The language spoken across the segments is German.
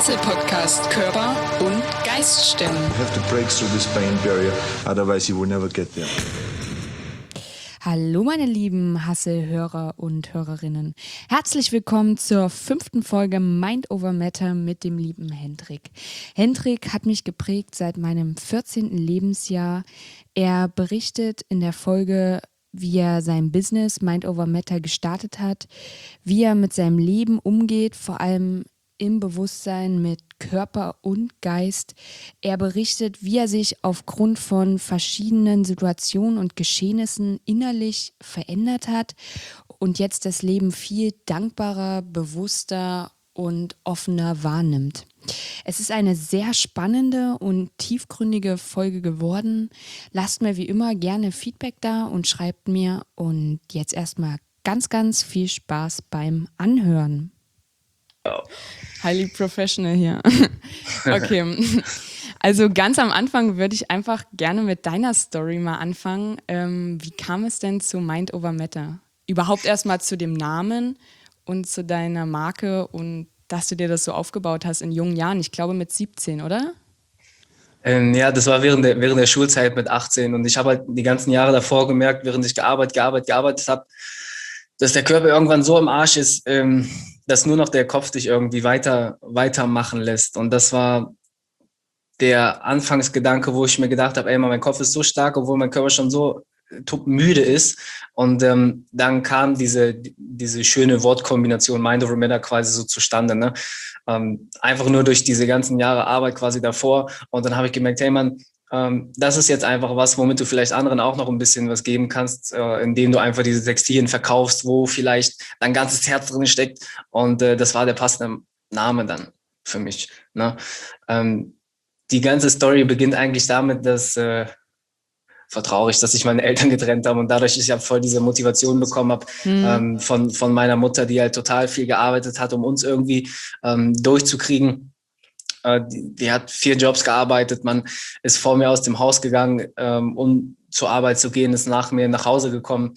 Hustle-Podcast Körper und Geist stimmen. You have to break through this pain barrier, otherwise you will never get there. Hallo meine lieben Hustle-Hörer und Hörerinnen. Herzlich willkommen zur 5. Folge Mind Over Matter mit dem lieben Hendrik. Hendrik hat mich geprägt seit meinem 14. Lebensjahr. Er berichtet in der Folge, wie er sein Business Mind Over Matter gestartet hat, wie er mit seinem Leben umgeht, vor allem im Bewusstsein mit Körper und Geist. Er berichtet, wie er sich aufgrund von verschiedenen Situationen und Geschehnissen innerlich verändert hat und jetzt das Leben viel dankbarer, bewusster und offener wahrnimmt. Es ist eine sehr spannende und tiefgründige Folge geworden. Lasst mir wie immer gerne Feedback da und schreibt mir. Und jetzt erstmal ganz, ganz viel Spaß beim Anhören. Highly professional hier. Okay, also ganz am Anfang würde ich einfach gerne mit deiner Story mal anfangen. Wie kam es denn zu Mind Over Matter? Überhaupt erstmal zu dem Namen und zu deiner Marke und dass du dir das so aufgebaut hast in jungen Jahren. Ich glaube mit 17, oder? Ja, das war während der Schulzeit mit 18 und ich habe halt die ganzen Jahre davor gemerkt, während ich gearbeitet habe, dass der Körper irgendwann so im Arsch ist, dass nur noch der Kopf dich irgendwie weitermachen lässt. Und das war der Anfangsgedanke, wo ich mir gedacht habe, ey, mein Kopf ist so stark, obwohl mein Körper schon so müde ist. Und dann kam diese schöne Wortkombination Mind Over Matter quasi so zustande, ne? Einfach nur durch diese ganzen Jahre Arbeit quasi davor. Und dann habe ich gemerkt, hey Mann, das ist jetzt einfach was, womit du vielleicht anderen auch noch ein bisschen was geben kannst, indem du einfach diese Textilien verkaufst, wo vielleicht dein ganzes Herz drin steckt. Und das war der passende Name dann für mich, ne? Die ganze Story beginnt eigentlich damit, dass war traurig, dass sich meine Eltern getrennt haben und dadurch ich voll diese Motivation bekommen habe von meiner Mutter, die halt total viel gearbeitet hat, um uns irgendwie durchzukriegen. Die hat 4 Jobs gearbeitet, man ist vor mir aus dem Haus gegangen, um zur Arbeit zu gehen, ist nach mir nach Hause gekommen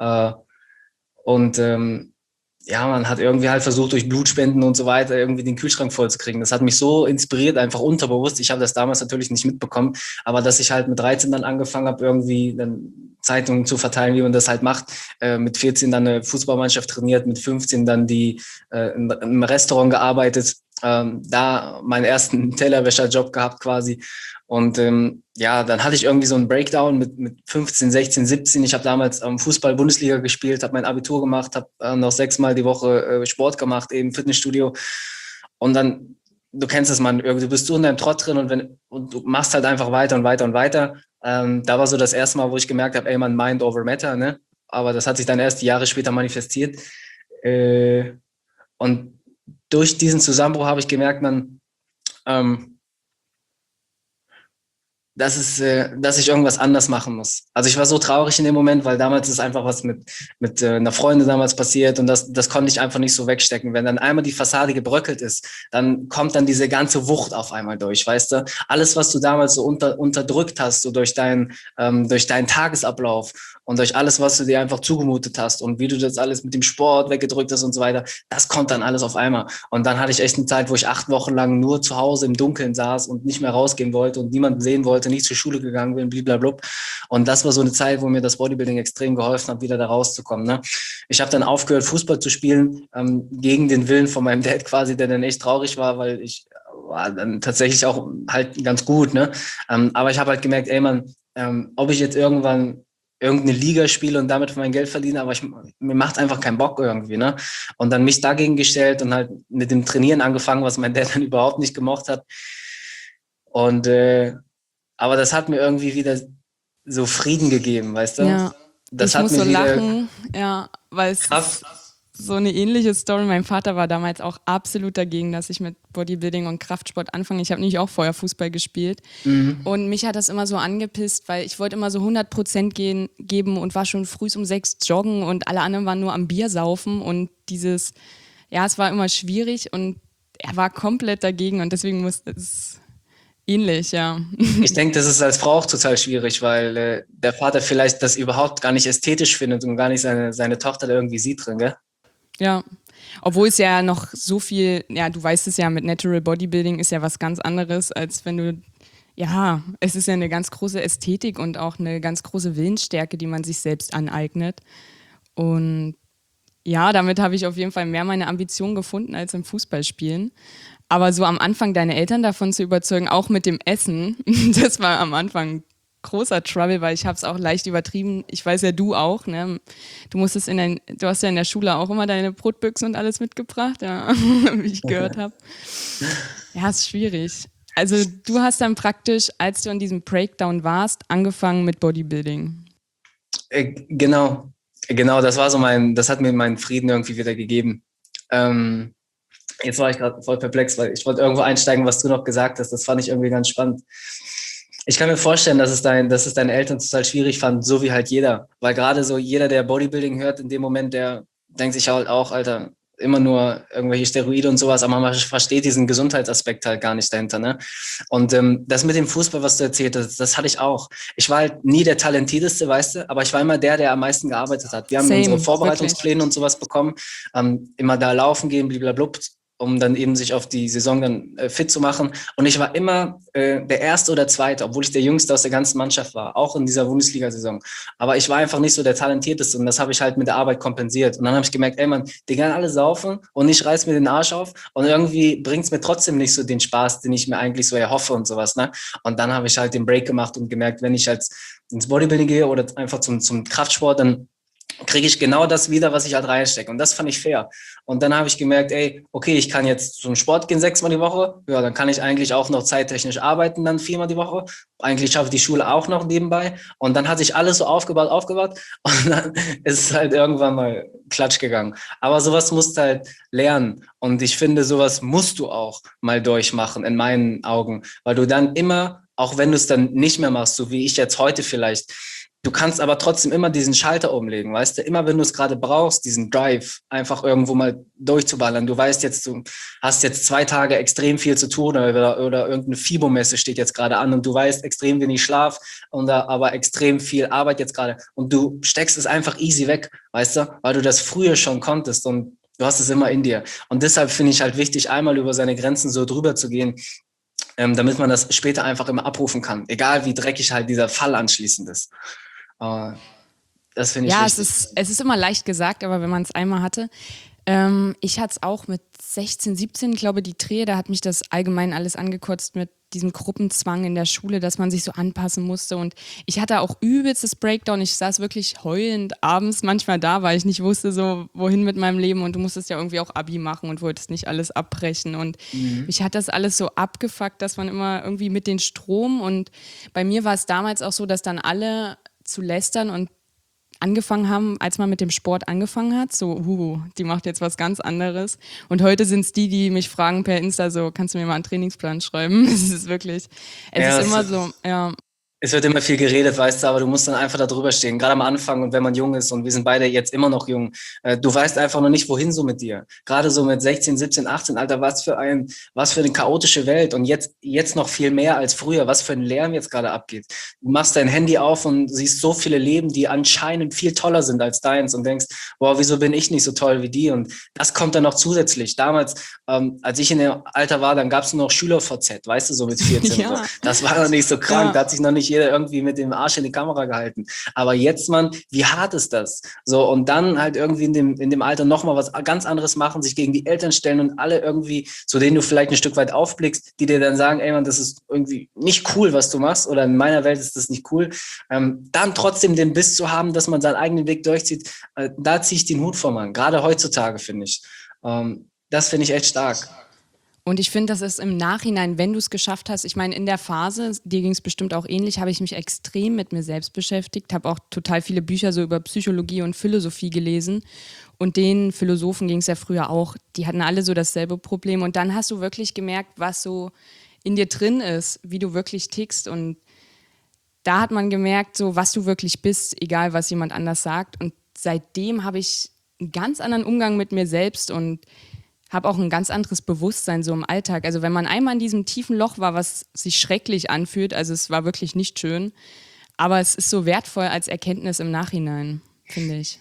ja, man hat irgendwie halt versucht, durch Blutspenden und so weiter irgendwie den Kühlschrank vollzukriegen. Das hat mich so inspiriert, einfach unterbewusst. Ich habe das damals natürlich nicht mitbekommen, aber dass ich halt mit 13 dann angefangen habe, irgendwie dann Zeitungen zu verteilen, wie man das halt macht. Mit 14 dann eine Fußballmannschaft trainiert, mit 15 dann im Restaurant gearbeitet, da meinen ersten Tellerwäscherjob gehabt quasi. Und ja, dann hatte ich irgendwie so einen Breakdown mit 15, 16, 17. Ich habe damals Fußball-Bundesliga gespielt, habe mein Abitur gemacht, habe noch 6-mal die Woche Sport gemacht, eben Fitnessstudio. Und dann, du kennst es, man, du bist so in deinem Trott drin und du machst halt einfach weiter und weiter und weiter. Da war so das erste Mal, wo ich gemerkt habe, ey, man, Mind Over Matter, ne? Aber das hat sich dann erst Jahre später manifestiert. Und durch diesen Zusammenbruch habe ich gemerkt, man, dass ich irgendwas anders machen muss. Also ich war so traurig in dem Moment, weil damals ist einfach was mit einer Freundin damals passiert und das konnte ich einfach nicht so wegstecken. Wenn dann einmal die Fassade gebröckelt ist, dann kommt dann diese ganze Wucht auf einmal durch, weißt du? Alles, was du damals so unterdrückt hast, so durch deinen Tagesablauf und durch alles, was du dir einfach zugemutet hast und wie du das alles mit dem Sport weggedrückt hast und so weiter, das kommt dann alles auf einmal. Und dann hatte ich echt eine Zeit, wo ich 8 Wochen lang nur zu Hause im Dunkeln saß und nicht mehr rausgehen wollte und niemanden sehen wollte, nicht zur Schule gegangen bin, blablabla. Und das war so eine Zeit, wo mir das Bodybuilding extrem geholfen hat, wieder da rauszukommen, ne? Ich habe dann aufgehört, Fußball zu spielen, gegen den Willen von meinem Dad quasi, der dann echt traurig war, weil ich war dann tatsächlich auch halt ganz gut, ne? Aber ich habe halt gemerkt, ey Mann, ob ich jetzt irgendwann irgendeine Liga spiele und damit mein Geld verdiene, aber mir macht einfach keinen Bock irgendwie, ne? Und dann mich dagegen gestellt und halt mit dem Trainieren angefangen, was mein Dad dann überhaupt nicht gemocht hat. Und aber das hat mir irgendwie wieder so Frieden gegeben, weißt du? Ja, das ich hat muss mir so wieder lachen, ja, weil es Kraft. so eine ähnliche Story. Mein Vater war damals auch absolut dagegen, dass ich mit Bodybuilding und Kraftsport anfange. Ich habe nämlich auch vorher Fußball gespielt. Und mich hat das immer so angepisst, weil ich wollte immer so 100% geben und war schon früh um 6 joggen und alle anderen waren nur am Bier saufen und es war immer schwierig und er war komplett dagegen und deswegen es ähnlich, ja. Ich denke, das ist als Frau auch total schwierig, weil der Vater vielleicht das überhaupt gar nicht ästhetisch findet und gar nicht seine Tochter da irgendwie sieht drin, gell? Ja, Obwohl es ja noch so viel, ja, du weißt es ja, mit Natural Bodybuilding ist ja was ganz anderes, als wenn du, ja, es ist ja eine ganz große Ästhetik und auch eine ganz große Willensstärke, die man sich selbst aneignet. Und ja, damit habe ich auf jeden Fall mehr meine Ambitionen gefunden als im Fußballspielen. Aber so am Anfang deine Eltern davon zu überzeugen, auch mit dem Essen, das war am Anfang großer Trouble, weil ich habe es auch leicht übertrieben. Ich weiß ja, du auch, ne? Du hast ja in der Schule auch immer deine Brotbüchsen und alles mitgebracht, ja, wie ich gehört habe. Ja, ist schwierig. Also du hast dann praktisch, als du an diesem Breakdown warst, angefangen mit Bodybuilding. Genau, das war so das hat mir meinen Frieden irgendwie wieder gegeben. Jetzt war ich gerade voll perplex, weil ich wollte irgendwo einsteigen, was du noch gesagt hast. Das fand ich irgendwie ganz spannend. Ich kann mir vorstellen, dass es deine Eltern total schwierig fanden, so wie halt jeder. Weil gerade so jeder, der Bodybuilding hört, in dem Moment, der denkt sich halt auch, Alter, immer nur irgendwelche Steroide und sowas, aber man versteht diesen Gesundheitsaspekt halt gar nicht dahinter, ne? Und das mit dem Fußball, was du erzählt hast, das hatte ich auch. Ich war halt nie der Talentierteste, weißt du, aber ich war immer der am meisten gearbeitet hat. Wir haben unsere Vorbereitungspläne und sowas bekommen, immer da laufen gehen, blablabla, um dann eben sich auf die Saison dann fit zu machen. Und ich war immer der Erste oder Zweite, obwohl ich der Jüngste aus der ganzen Mannschaft war, auch in dieser Bundesliga-Saison. Aber ich war einfach nicht so der Talentierteste und das habe ich halt mit der Arbeit kompensiert. Und dann habe ich gemerkt, ey Mann, die gehen alle saufen und ich reiß mir den Arsch auf und irgendwie bringt es mir trotzdem nicht so den Spaß, den ich mir eigentlich so erhoffe und sowas, ne? Und dann habe ich halt den Break gemacht und gemerkt, wenn ich halt ins Bodybuilding gehe oder einfach zum Kraftsport, dann kriege ich genau das wieder, was ich halt reinstecke. Und das fand ich fair. Und dann habe ich gemerkt, ey, okay, ich kann jetzt zum Sport gehen 6-mal die Woche. Ja, dann kann ich eigentlich auch noch zeittechnisch arbeiten, dann 4-mal die Woche. Eigentlich schaffe ich die Schule auch noch nebenbei. Und dann hat sich alles so aufgebaut. Und dann ist es halt irgendwann mal klatsch gegangen. Aber sowas musst du halt lernen. Und ich finde, sowas musst du auch mal durchmachen, in meinen Augen. Weil du dann immer, auch wenn du es dann nicht mehr machst, so wie ich jetzt heute vielleicht, du kannst aber trotzdem immer diesen Schalter umlegen, weißt du? Immer wenn du es gerade brauchst, diesen Drive, einfach irgendwo mal durchzuballern. Du weißt jetzt, du hast jetzt 2 Tage extrem viel zu tun oder irgendeine FIBO-Messe steht jetzt gerade an und du weißt extrem wenig Schlaf und da aber extrem viel Arbeit jetzt gerade und du steckst es einfach easy weg, weißt du? Weil du das früher schon konntest und du hast es immer in dir. Und deshalb finde ich halt wichtig, einmal über seine Grenzen so drüber zu gehen, damit man das später einfach immer abrufen kann. Egal wie dreckig halt dieser Fall anschließend ist. Das finde ich wichtig. Es ist immer leicht gesagt, aber wenn man es einmal hatte. Ich hatte es auch mit 16, 17, ich glaube, die Dreh, da hat mich das allgemein alles angekotzt mit diesem Gruppenzwang in der Schule, dass man sich so anpassen musste. Und ich hatte auch übelstes Breakdown. Ich saß wirklich heulend abends manchmal da, weil ich nicht wusste, so wohin mit meinem Leben. Und du musstest ja irgendwie auch Abi machen und wolltest nicht alles abbrechen. Und mich hat das alles so abgefuckt, dass man immer irgendwie mit den Strom. Und bei mir war es damals auch so, dass dann alle zu lästern und angefangen haben, als man mit dem Sport angefangen hat, so, die macht jetzt was ganz anderes. Und heute sind es die mich fragen per Insta so, kannst du mir mal einen Trainingsplan schreiben? Es ist wirklich, es ist immer so, ja. Es wird immer viel geredet, weißt du, aber du musst dann einfach da drüber stehen. Gerade am Anfang und wenn man jung ist und wir sind beide jetzt immer noch jung, du weißt einfach noch nicht, wohin so mit dir. Gerade so mit 16, 17, 18, Alter, was für eine chaotische Welt und jetzt noch viel mehr als früher, was für ein Lärm jetzt gerade abgeht. Du machst dein Handy auf und siehst so viele Leben, die anscheinend viel toller sind als deins und denkst, boah, wieso bin ich nicht so toll wie die? Und das kommt dann noch zusätzlich. Damals, als ich in dem Alter war, dann gab es nur noch Schüler-VZ, weißt du, so mit 14. Ja. So. Das war noch nicht so krank, da hat sich noch nicht jeder irgendwie mit dem Arsch in die Kamera gehalten. Aber jetzt, Mann, wie hart ist das? So, und dann halt irgendwie in dem Alter nochmal was ganz anderes machen, sich gegen die Eltern stellen und alle irgendwie, zu denen du vielleicht ein Stück weit aufblickst, die dir dann sagen, ey Mann, das ist irgendwie nicht cool, was du machst, oder in meiner Welt ist das nicht cool. Dann trotzdem den Biss zu haben, dass man seinen eigenen Weg durchzieht, da ziehe ich den Hut vor, Mann. Gerade heutzutage, finde ich. Das finde ich echt stark. Und ich finde, das ist im Nachhinein, wenn du es geschafft hast, ich meine, in der Phase, dir ging es bestimmt auch ähnlich, habe ich mich extrem mit mir selbst beschäftigt, habe auch total viele Bücher so über Psychologie und Philosophie gelesen. Und den Philosophen ging es ja früher auch, die hatten alle so dasselbe Problem. Und dann hast du wirklich gemerkt, was so in dir drin ist, wie du wirklich tickst. Und da hat man gemerkt, so was du wirklich bist, egal was jemand anders sagt. Und seitdem habe ich einen ganz anderen Umgang mit mir selbst und habe auch ein ganz anderes Bewusstsein so im Alltag. Also wenn man einmal in diesem tiefen Loch war, was sich schrecklich anfühlt, also es war wirklich nicht schön, aber es ist so wertvoll als Erkenntnis im Nachhinein, finde ich.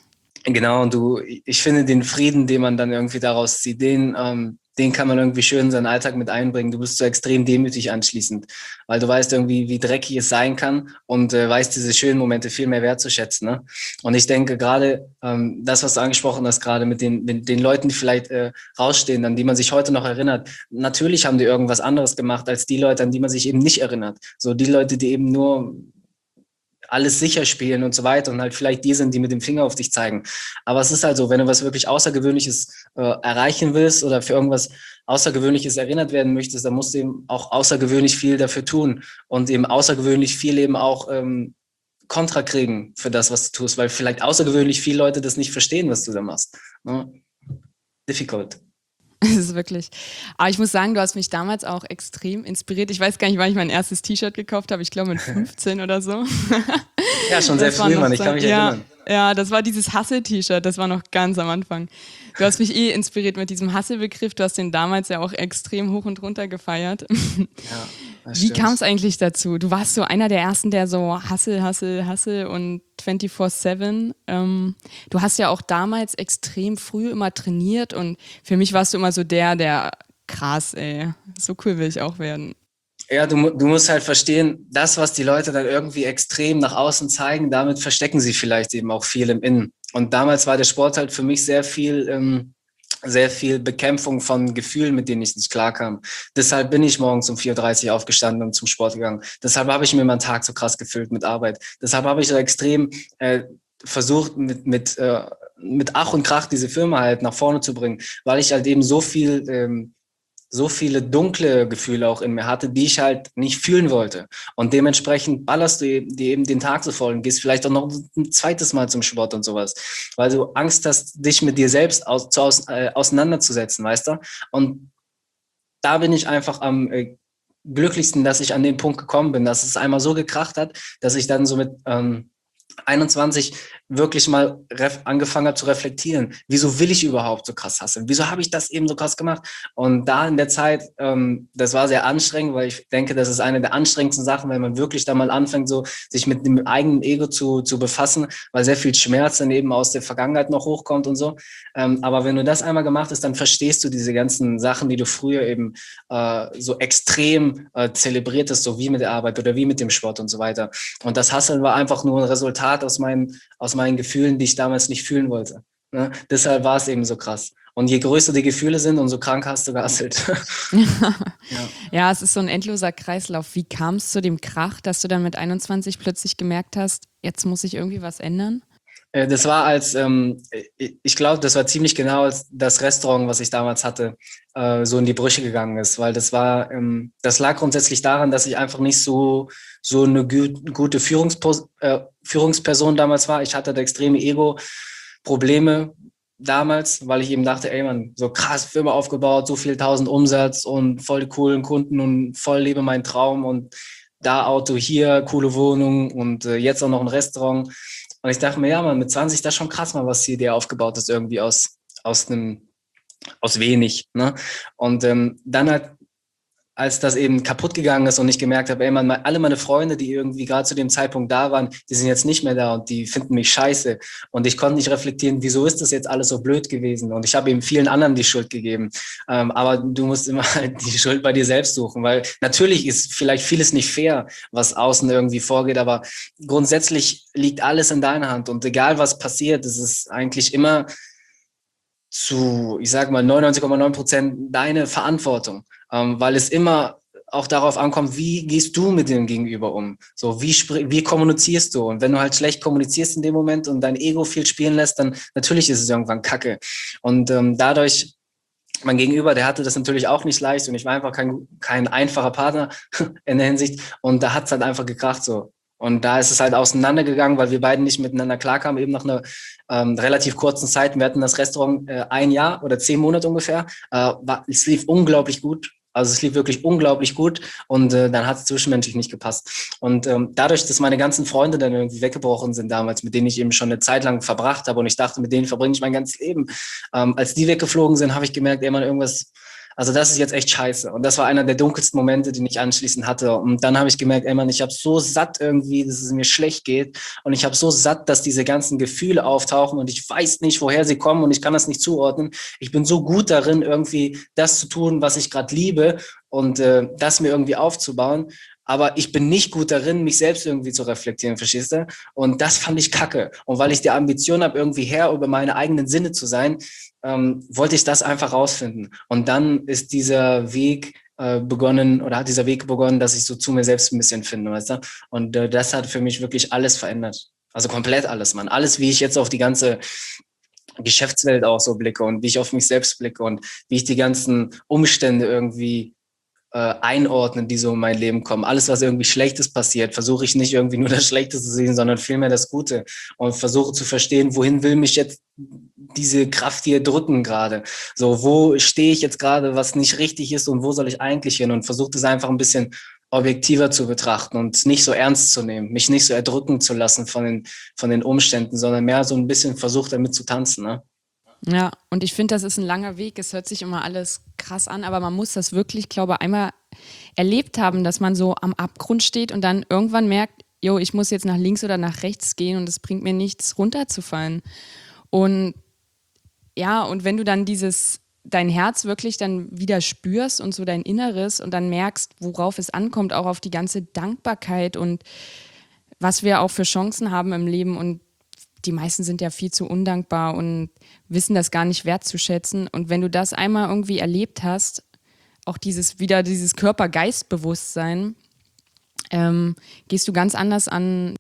Genau, und ich finde den Frieden, den man dann irgendwie daraus zieht, den kann man irgendwie schön in seinen Alltag mit einbringen. Du bist so extrem demütig anschließend, weil du weißt irgendwie, wie dreckig es sein kann und weißt diese schönen Momente viel mehr wertzuschätzen. Ne? Und ich denke gerade, das, was du angesprochen hast, gerade mit den Leuten, die vielleicht rausstehen, an die man sich heute noch erinnert, natürlich haben die irgendwas anderes gemacht als die Leute, an die man sich eben nicht erinnert. So die Leute, die eben nur alles sicher spielen und so weiter und halt vielleicht die sind, die mit dem Finger auf dich zeigen. Aber es ist halt so, wenn du was wirklich Außergewöhnliches erreichen willst oder für irgendwas Außergewöhnliches erinnert werden möchtest, dann musst du eben auch außergewöhnlich viel dafür tun und eben außergewöhnlich viel eben auch Kontra kriegen für das, was du tust, weil vielleicht außergewöhnlich viele Leute das nicht verstehen, was du da machst. Ne? Difficult. Das ist wirklich. Aber ich muss sagen, du hast mich damals auch extrem inspiriert. Ich weiß gar nicht, wann ich mein erstes T-Shirt gekauft habe. Ich glaube mit 15 oder so. Ja, schon sehr früh, Mann. Ich kann mich erinnern. Ja, das war dieses Hustle-T-Shirt. Das war noch ganz am Anfang. Du hast mich inspiriert mit diesem Hustle-Begriff. Du hast den damals ja auch extrem hoch und runter gefeiert. Ja, Wie kam es eigentlich dazu? Du warst so einer der Ersten, der so Hustle und 24/7. Du hast ja auch damals extrem früh immer trainiert und für mich warst du immer so der krass, ey, so cool will ich auch werden. Ja, du musst halt verstehen, das, was die Leute dann irgendwie extrem nach außen zeigen, damit verstecken sie vielleicht eben auch viel im Innen. Und damals war der Sport halt für mich sehr viel Bekämpfung von Gefühlen, mit denen ich nicht klarkam. Deshalb bin ich morgens um 4:30 Uhr aufgestanden und zum Sport gegangen. Deshalb habe ich mir meinen Tag so krass gefüllt mit Arbeit. Deshalb habe ich so extrem versucht, mit Ach und Krach diese Firma halt nach vorne zu bringen, weil ich halt eben so viele dunkle Gefühle auch in mir hatte, die ich halt nicht fühlen wollte. Und dementsprechend ballerst du dir eben den Tag so voll und gehst vielleicht auch noch ein zweites Mal zum Sport und sowas, weil du Angst hast, dich mit dir selbst auseinanderzusetzen, weißt du? Und da bin ich einfach am glücklichsten, dass ich an den Punkt gekommen bin, dass es einmal so gekracht hat, dass ich dann so mit 21 wirklich mal angefangen habe zu reflektieren. Wieso will ich überhaupt so krass hasseln? Wieso habe ich das eben so krass gemacht? Und da in der Zeit, das war sehr anstrengend, weil ich denke, das ist eine der anstrengendsten Sachen, wenn man wirklich da mal anfängt, so sich mit dem eigenen Ego zu befassen, weil sehr viel Schmerz dann eben aus der Vergangenheit noch hochkommt und so. Aber wenn du das einmal gemacht hast, dann verstehst du diese ganzen Sachen, die du früher eben so extrem zelebriert hast, so wie mit der Arbeit oder wie mit dem Sport und so weiter. Und das Hasseln war einfach nur ein Resultat aus meinen Gefühlen, die ich damals nicht fühlen wollte. Ne? Deshalb war es eben so krass. Und je größer die Gefühle sind, umso kranker hast du gehasselt. Ja, es ist so ein endloser Kreislauf. Wie kam es zu dem Krach, dass du dann mit 21 plötzlich gemerkt hast, jetzt muss ich irgendwie was ändern? Das war ich glaube, das war ziemlich genau, als das Restaurant, was ich damals hatte, so in die Brüche gegangen ist, weil das lag grundsätzlich daran, dass ich einfach nicht so eine gute Führungsperson damals war. Ich hatte da extreme Ego-Probleme damals, weil ich eben dachte, ey Mann, so krass Firma aufgebaut, so viel 1000 Umsatz und voll die coolen Kunden und voll lebe meinen Traum und da Auto hier, coole Wohnung und jetzt auch noch ein Restaurant. Und ich dachte mir, ja, man, mit 20, das ist schon krass mal, was hier dir aufgebaut ist, irgendwie aus wenig. Ne? Und dann halt, als das eben kaputt gegangen ist und ich gemerkt habe, ey, man, alle meine Freunde, die irgendwie gerade zu dem Zeitpunkt da waren, die sind jetzt nicht mehr da und die finden mich scheiße. Und ich konnte nicht reflektieren, wieso ist das jetzt alles so blöd gewesen? Und ich habe eben vielen anderen die Schuld gegeben. Aber du musst immer halt die Schuld bei dir selbst suchen, weil natürlich ist vielleicht vieles nicht fair, was außen irgendwie vorgeht, aber grundsätzlich liegt alles in deiner Hand. Und egal was passiert, es ist eigentlich immer ich sag mal, 99,9% deine Verantwortung, weil es immer auch darauf ankommt, wie gehst du mit dem Gegenüber um? So, wie kommunizierst du? Und wenn du halt schlecht kommunizierst in dem Moment und dein Ego viel spielen lässt, dann natürlich ist es irgendwann Kacke. Und dadurch, mein Gegenüber, der hatte das natürlich auch nicht leicht und ich war einfach kein einfacher Partner in der Hinsicht und da hat es halt einfach gekracht so. Und da ist es halt auseinandergegangen, weil wir beiden nicht miteinander klarkamen, eben nach einer relativ kurzen Zeit. Wir hatten das Restaurant 1 Jahr oder 10 Monate ungefähr. Es lief unglaublich gut. Also es lief wirklich unglaublich gut und dann hat es zwischenmenschlich nicht gepasst. Und dadurch, dass meine ganzen Freunde dann irgendwie weggebrochen sind damals, mit denen ich eben schon eine Zeit lang verbracht habe und ich dachte, mit denen verbringe ich mein ganzes Leben. Als die weggeflogen sind, habe ich gemerkt, ey, man, irgendwas Also das ist jetzt echt scheiße. Und das war einer der dunkelsten Momente, den ich anschließend hatte. Und dann habe ich gemerkt, ey Mann, ich habe so satt irgendwie, dass es mir schlecht geht. Und ich habe so satt, dass diese ganzen Gefühle auftauchen und ich weiß nicht, woher sie kommen und ich kann das nicht zuordnen. Ich bin so gut darin, irgendwie das zu tun, was ich gerade liebe und das mir irgendwie aufzubauen. Aber ich bin nicht gut darin, mich selbst irgendwie zu reflektieren, verstehst du? Und das fand ich kacke. Und weil ich die Ambition habe, irgendwie Herr über meine eigenen Sinne zu sein, wollte ich das einfach rausfinden. Und dann ist dieser Weg begonnen oder hat dieser Weg begonnen, dass ich so zu mir selbst ein bisschen finde, weißt du? Und das hat für mich wirklich alles verändert. Also komplett alles, Mann. Alles, wie ich jetzt auf die ganze Geschäftswelt auch so blicke und wie ich auf mich selbst blicke und wie ich die ganzen Umstände irgendwie einordnen, die so in mein Leben kommen. Alles, was irgendwie Schlechtes passiert, versuche ich nicht irgendwie nur das Schlechte zu sehen, sondern vielmehr das Gute und versuche zu verstehen, wohin will mich jetzt diese Kraft hier drücken gerade. So, wo stehe ich jetzt gerade, was nicht richtig ist und wo soll ich eigentlich hin und versuche das einfach ein bisschen objektiver zu betrachten und nicht so ernst zu nehmen, mich nicht so erdrücken zu lassen von den Umständen, sondern mehr so ein bisschen versucht, damit zu tanzen, ne? Ja, und ich finde, das ist ein langer Weg. Es hört sich immer alles krass an, aber man muss das wirklich, glaube ich, einmal erlebt haben, dass man so am Abgrund steht und dann irgendwann merkt, jo, ich muss jetzt nach links oder nach rechts gehen und es bringt mir nichts, runterzufallen. Und ja, und wenn du dann dein Herz wirklich dann wieder spürst und so dein Inneres und dann merkst, worauf es ankommt, auch auf die ganze Dankbarkeit und was wir auch für Chancen haben im Leben und die meisten sind ja viel zu undankbar und wissen das gar nicht wertzuschätzen. Und wenn du das einmal irgendwie erlebt hast, auch dieses Körper-Geist-Bewusstsein, gehst du ganz anders an.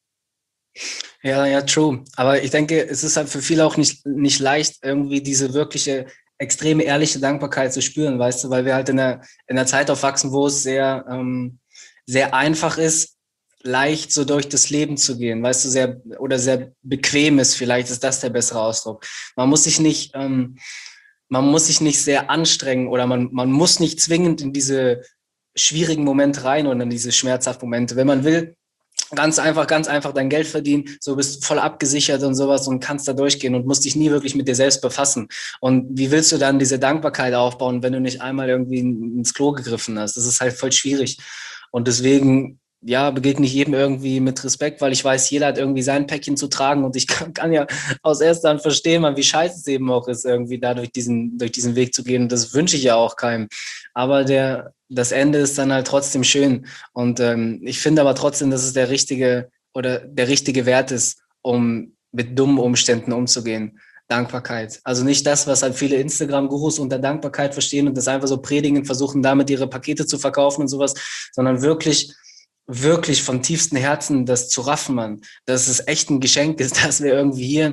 Ja, ja, true. Aber ich denke, es ist halt für viele auch nicht leicht, irgendwie diese wirkliche extreme ehrliche Dankbarkeit zu spüren, weißt du, weil wir halt in der Zeit aufwachsen, wo es sehr einfach ist, leicht so durch das Leben zu gehen, weißt du, sehr bequem ist, vielleicht ist das der bessere Ausdruck. Man muss sich nicht, man muss sich nicht sehr anstrengen oder man muss nicht zwingend in diese schwierigen Momente rein oder in diese schmerzhaften Momente. Wenn man will, ganz einfach dein Geld verdienen, so bist voll abgesichert und sowas und kannst da durchgehen und musst dich nie wirklich mit dir selbst befassen. Und wie willst du dann diese Dankbarkeit aufbauen, wenn du nicht einmal irgendwie ins Klo gegriffen hast? Das ist halt voll schwierig. Und deswegen, ja, begegne ich jedem irgendwie mit Respekt, weil ich weiß, jeder hat irgendwie sein Päckchen zu tragen und ich kann ja aus erster Hand verstehen, wie scheiße es eben auch ist, irgendwie da durch diesen Weg zu gehen. Und das wünsche ich ja auch keinem. Aber das Ende ist dann halt trotzdem schön. Und ich finde aber trotzdem, dass es der richtige Wert ist, um mit dummen Umständen umzugehen. Dankbarkeit. Also nicht das, was halt viele Instagram-Gurus unter Dankbarkeit verstehen und das einfach so predigen, versuchen damit ihre Pakete zu verkaufen und sowas, sondern wirklich von tiefstem Herzen das zu raffen, Mann, dass es echt ein Geschenk ist, dass wir irgendwie hier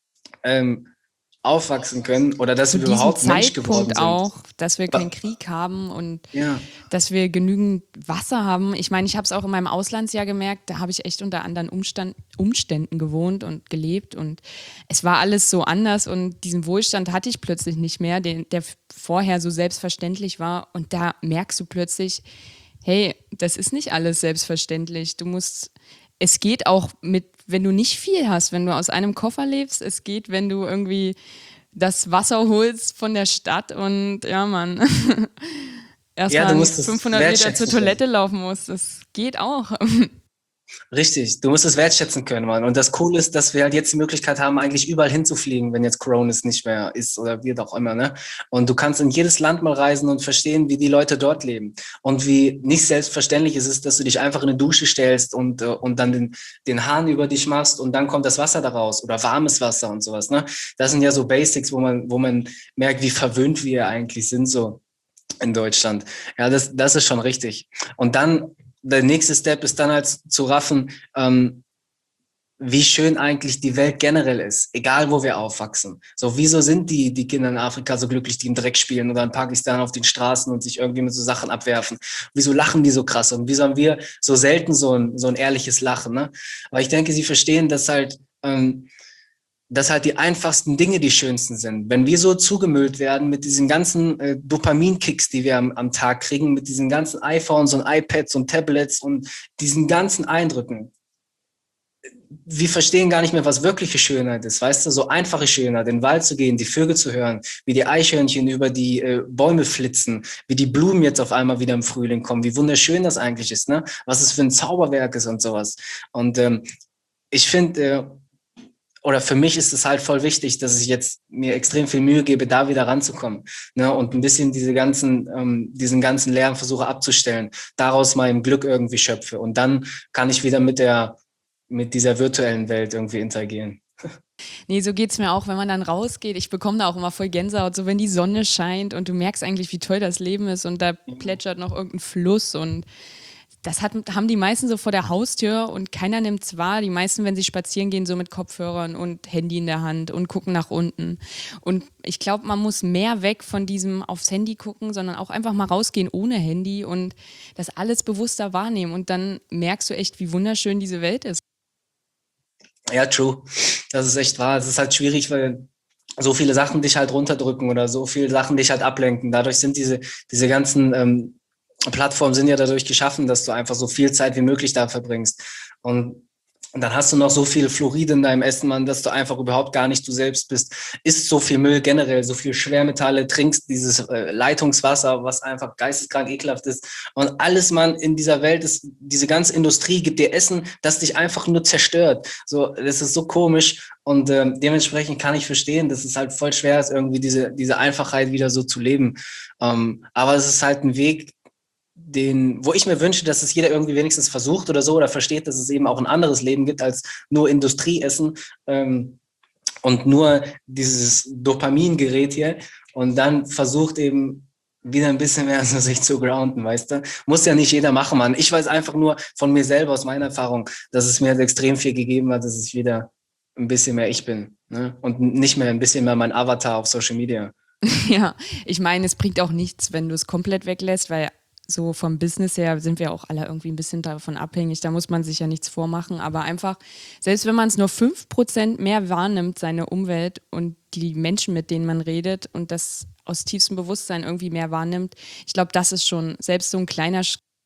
aufwachsen können oder dass Zu wir diesem überhaupt Mensch geworden Zeitpunkt sind. auch, dass wir keinen Krieg haben und Ja. dass wir genügend Wasser haben. Ich meine, ich habe es auch in meinem Auslandsjahr gemerkt, da habe ich echt unter anderen Umständen gewohnt und gelebt und es war alles so anders und diesen Wohlstand hatte ich plötzlich nicht mehr, der vorher so selbstverständlich war und da merkst du plötzlich, hey, das ist nicht alles selbstverständlich. Es geht auch wenn du nicht viel hast, wenn du aus einem Koffer lebst, es geht, wenn du irgendwie das Wasser holst von der Stadt und ja, Mann, erstmal 500 Meter zur Toilette laufen musst. Das geht auch. Richtig, du musst es wertschätzen können, Mann. Und das Coole ist, dass wir halt jetzt die Möglichkeit haben, eigentlich überall hinzufliegen, wenn jetzt Corona nicht mehr ist oder wie auch immer, ne? Und du kannst in jedes Land mal reisen und verstehen, wie die Leute dort leben. Und wie nicht selbstverständlich es ist, dass du dich einfach in eine Dusche stellst und dann den Hahn über dich machst und dann kommt das Wasser daraus oder warmes Wasser und sowas, ne? Das sind ja so Basics, wo man merkt, wie verwöhnt wir eigentlich sind, so in Deutschland. Ja, das ist schon richtig. Und dann der nächste Step ist dann halt zu raffen, wie schön eigentlich die Welt generell ist, egal wo wir aufwachsen. So, wieso sind die Kinder in Afrika so glücklich, die im Dreck spielen oder in Pakistan auf den Straßen und sich irgendwie mit so Sachen abwerfen? Wieso lachen die so krass und wieso haben wir so selten so ein ehrliches Lachen, ne? Aber ich denke, sie verstehen, dass halt die einfachsten Dinge die schönsten sind. Wenn wir so zugemüllt werden mit diesen ganzen Dopaminkicks, die wir am Tag kriegen, mit diesen ganzen iPhones und iPads und Tablets und diesen ganzen Eindrücken, wir verstehen gar nicht mehr, was wirkliche Schönheit ist, weißt du, so einfache Schönheit, in den Wald zu gehen, die Vögel zu hören, wie die Eichhörnchen über die Bäume flitzen, wie die Blumen jetzt auf einmal wieder im Frühling kommen, wie wunderschön das eigentlich ist, ne? Was es für ein Zauberwerk ist und sowas. Und ich finde, oder für mich ist es halt voll wichtig, dass ich jetzt mir extrem viel Mühe gebe, da wieder ranzukommen, ne? Und ein bisschen diesen ganzen Lärm versuche abzustellen, daraus mein Glück irgendwie schöpfe. Und dann kann ich wieder mit dieser virtuellen Welt irgendwie interagieren. Nee, so geht's mir auch, wenn man dann rausgeht. Ich bekomme da auch immer voll Gänsehaut, so wenn die Sonne scheint und du merkst eigentlich, wie toll das Leben ist und da plätschert noch irgendein Fluss und haben die meisten so vor der Haustür und keiner nimmt's wahr. Die meisten, wenn sie spazieren gehen, so mit Kopfhörern und Handy in der Hand und gucken nach unten. Und ich glaube, man muss mehr weg von diesem aufs Handy gucken, sondern auch einfach mal rausgehen ohne Handy und das alles bewusster wahrnehmen. Und dann merkst du echt, wie wunderschön diese Welt ist. Ja, true. Das ist echt wahr. Es ist halt schwierig, weil so viele Sachen dich halt runterdrücken oder so viele Sachen dich halt ablenken. Dadurch sind diese ganzen Plattformen sind ja dadurch geschaffen, dass du einfach so viel Zeit wie möglich da verbringst. Und dann hast du noch so viel Fluorid in deinem Essen, Mann, dass du einfach überhaupt gar nicht du selbst bist. Isst so viel Müll generell, so viel Schwermetalle, trinkst dieses Leitungswasser, was einfach geisteskrank ekelhaft ist. Und alles, Mann, in dieser Welt ist, diese ganze Industrie gibt dir Essen, das dich einfach nur zerstört. So, das ist so komisch. Und dementsprechend kann ich verstehen, dass es halt voll schwer ist, irgendwie diese Einfachheit wieder so zu leben. Aber es ist halt ein Weg, wo ich mir wünsche, dass es jeder irgendwie wenigstens versucht oder so oder versteht, dass es eben auch ein anderes Leben gibt als nur Industrieessen und nur dieses Dopamingerät hier und dann versucht eben wieder ein bisschen mehr so sich zu grounden, weißt du? Muss ja nicht jeder machen, Mann. Ich weiß einfach nur von mir selber, aus meiner Erfahrung, dass es mir halt extrem viel gegeben hat, dass ich wieder ein bisschen mehr ich bin, ne? Und nicht mehr ein bisschen mehr mein Avatar auf Social Media. Ja, ich meine, es bringt auch nichts, wenn du es komplett weglässt, weil so vom Business her sind wir auch alle irgendwie ein bisschen davon abhängig. Da muss man sich ja nichts vormachen. Aber einfach, selbst wenn man es nur 5% mehr wahrnimmt, seine Umwelt und die Menschen, mit denen man redet und das aus tiefstem Bewusstsein irgendwie mehr wahrnimmt, ich glaube, das ist schon selbst so ein kleiner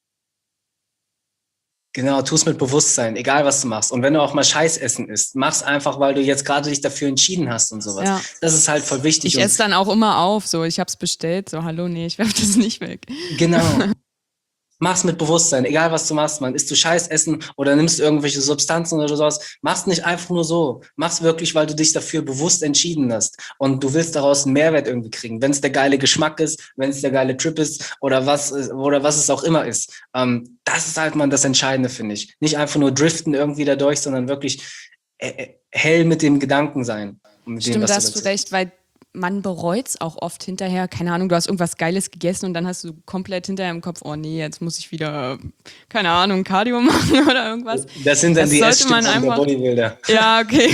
Genau, tu es mit Bewusstsein, egal was du machst. Und wenn du auch mal Scheißessen isst, mach's einfach, weil du jetzt gerade dich dafür entschieden hast und sowas. Ja. Das ist halt voll wichtig. Ich esse dann auch immer auf, so ich hab's bestellt, so hallo, nee, ich werf das nicht weg. Genau. Mach's mit Bewusstsein, egal was du machst, man. Isst du Scheißessen oder nimmst irgendwelche Substanzen oder sowas, mach's nicht einfach nur so. Mach's wirklich, weil du dich dafür bewusst entschieden hast. Und du willst daraus einen Mehrwert irgendwie kriegen. Wenn es der geile Geschmack ist, wenn es der geile Trip ist oder was es auch immer ist. Das ist halt, man, das Entscheidende, finde ich. Nicht einfach nur driften irgendwie dadurch, sondern wirklich hell mit dem Gedanken sein. Mit Stimmt, dem, was da hast du recht, weil man bereut es auch oft hinterher. Keine Ahnung, du hast irgendwas Geiles gegessen und dann hast du komplett hinterher im Kopf, oh nee, jetzt muss ich wieder, keine Ahnung, Cardio machen oder irgendwas. Das sind dann das die Essstützen der Bodybuilder. Ja, okay.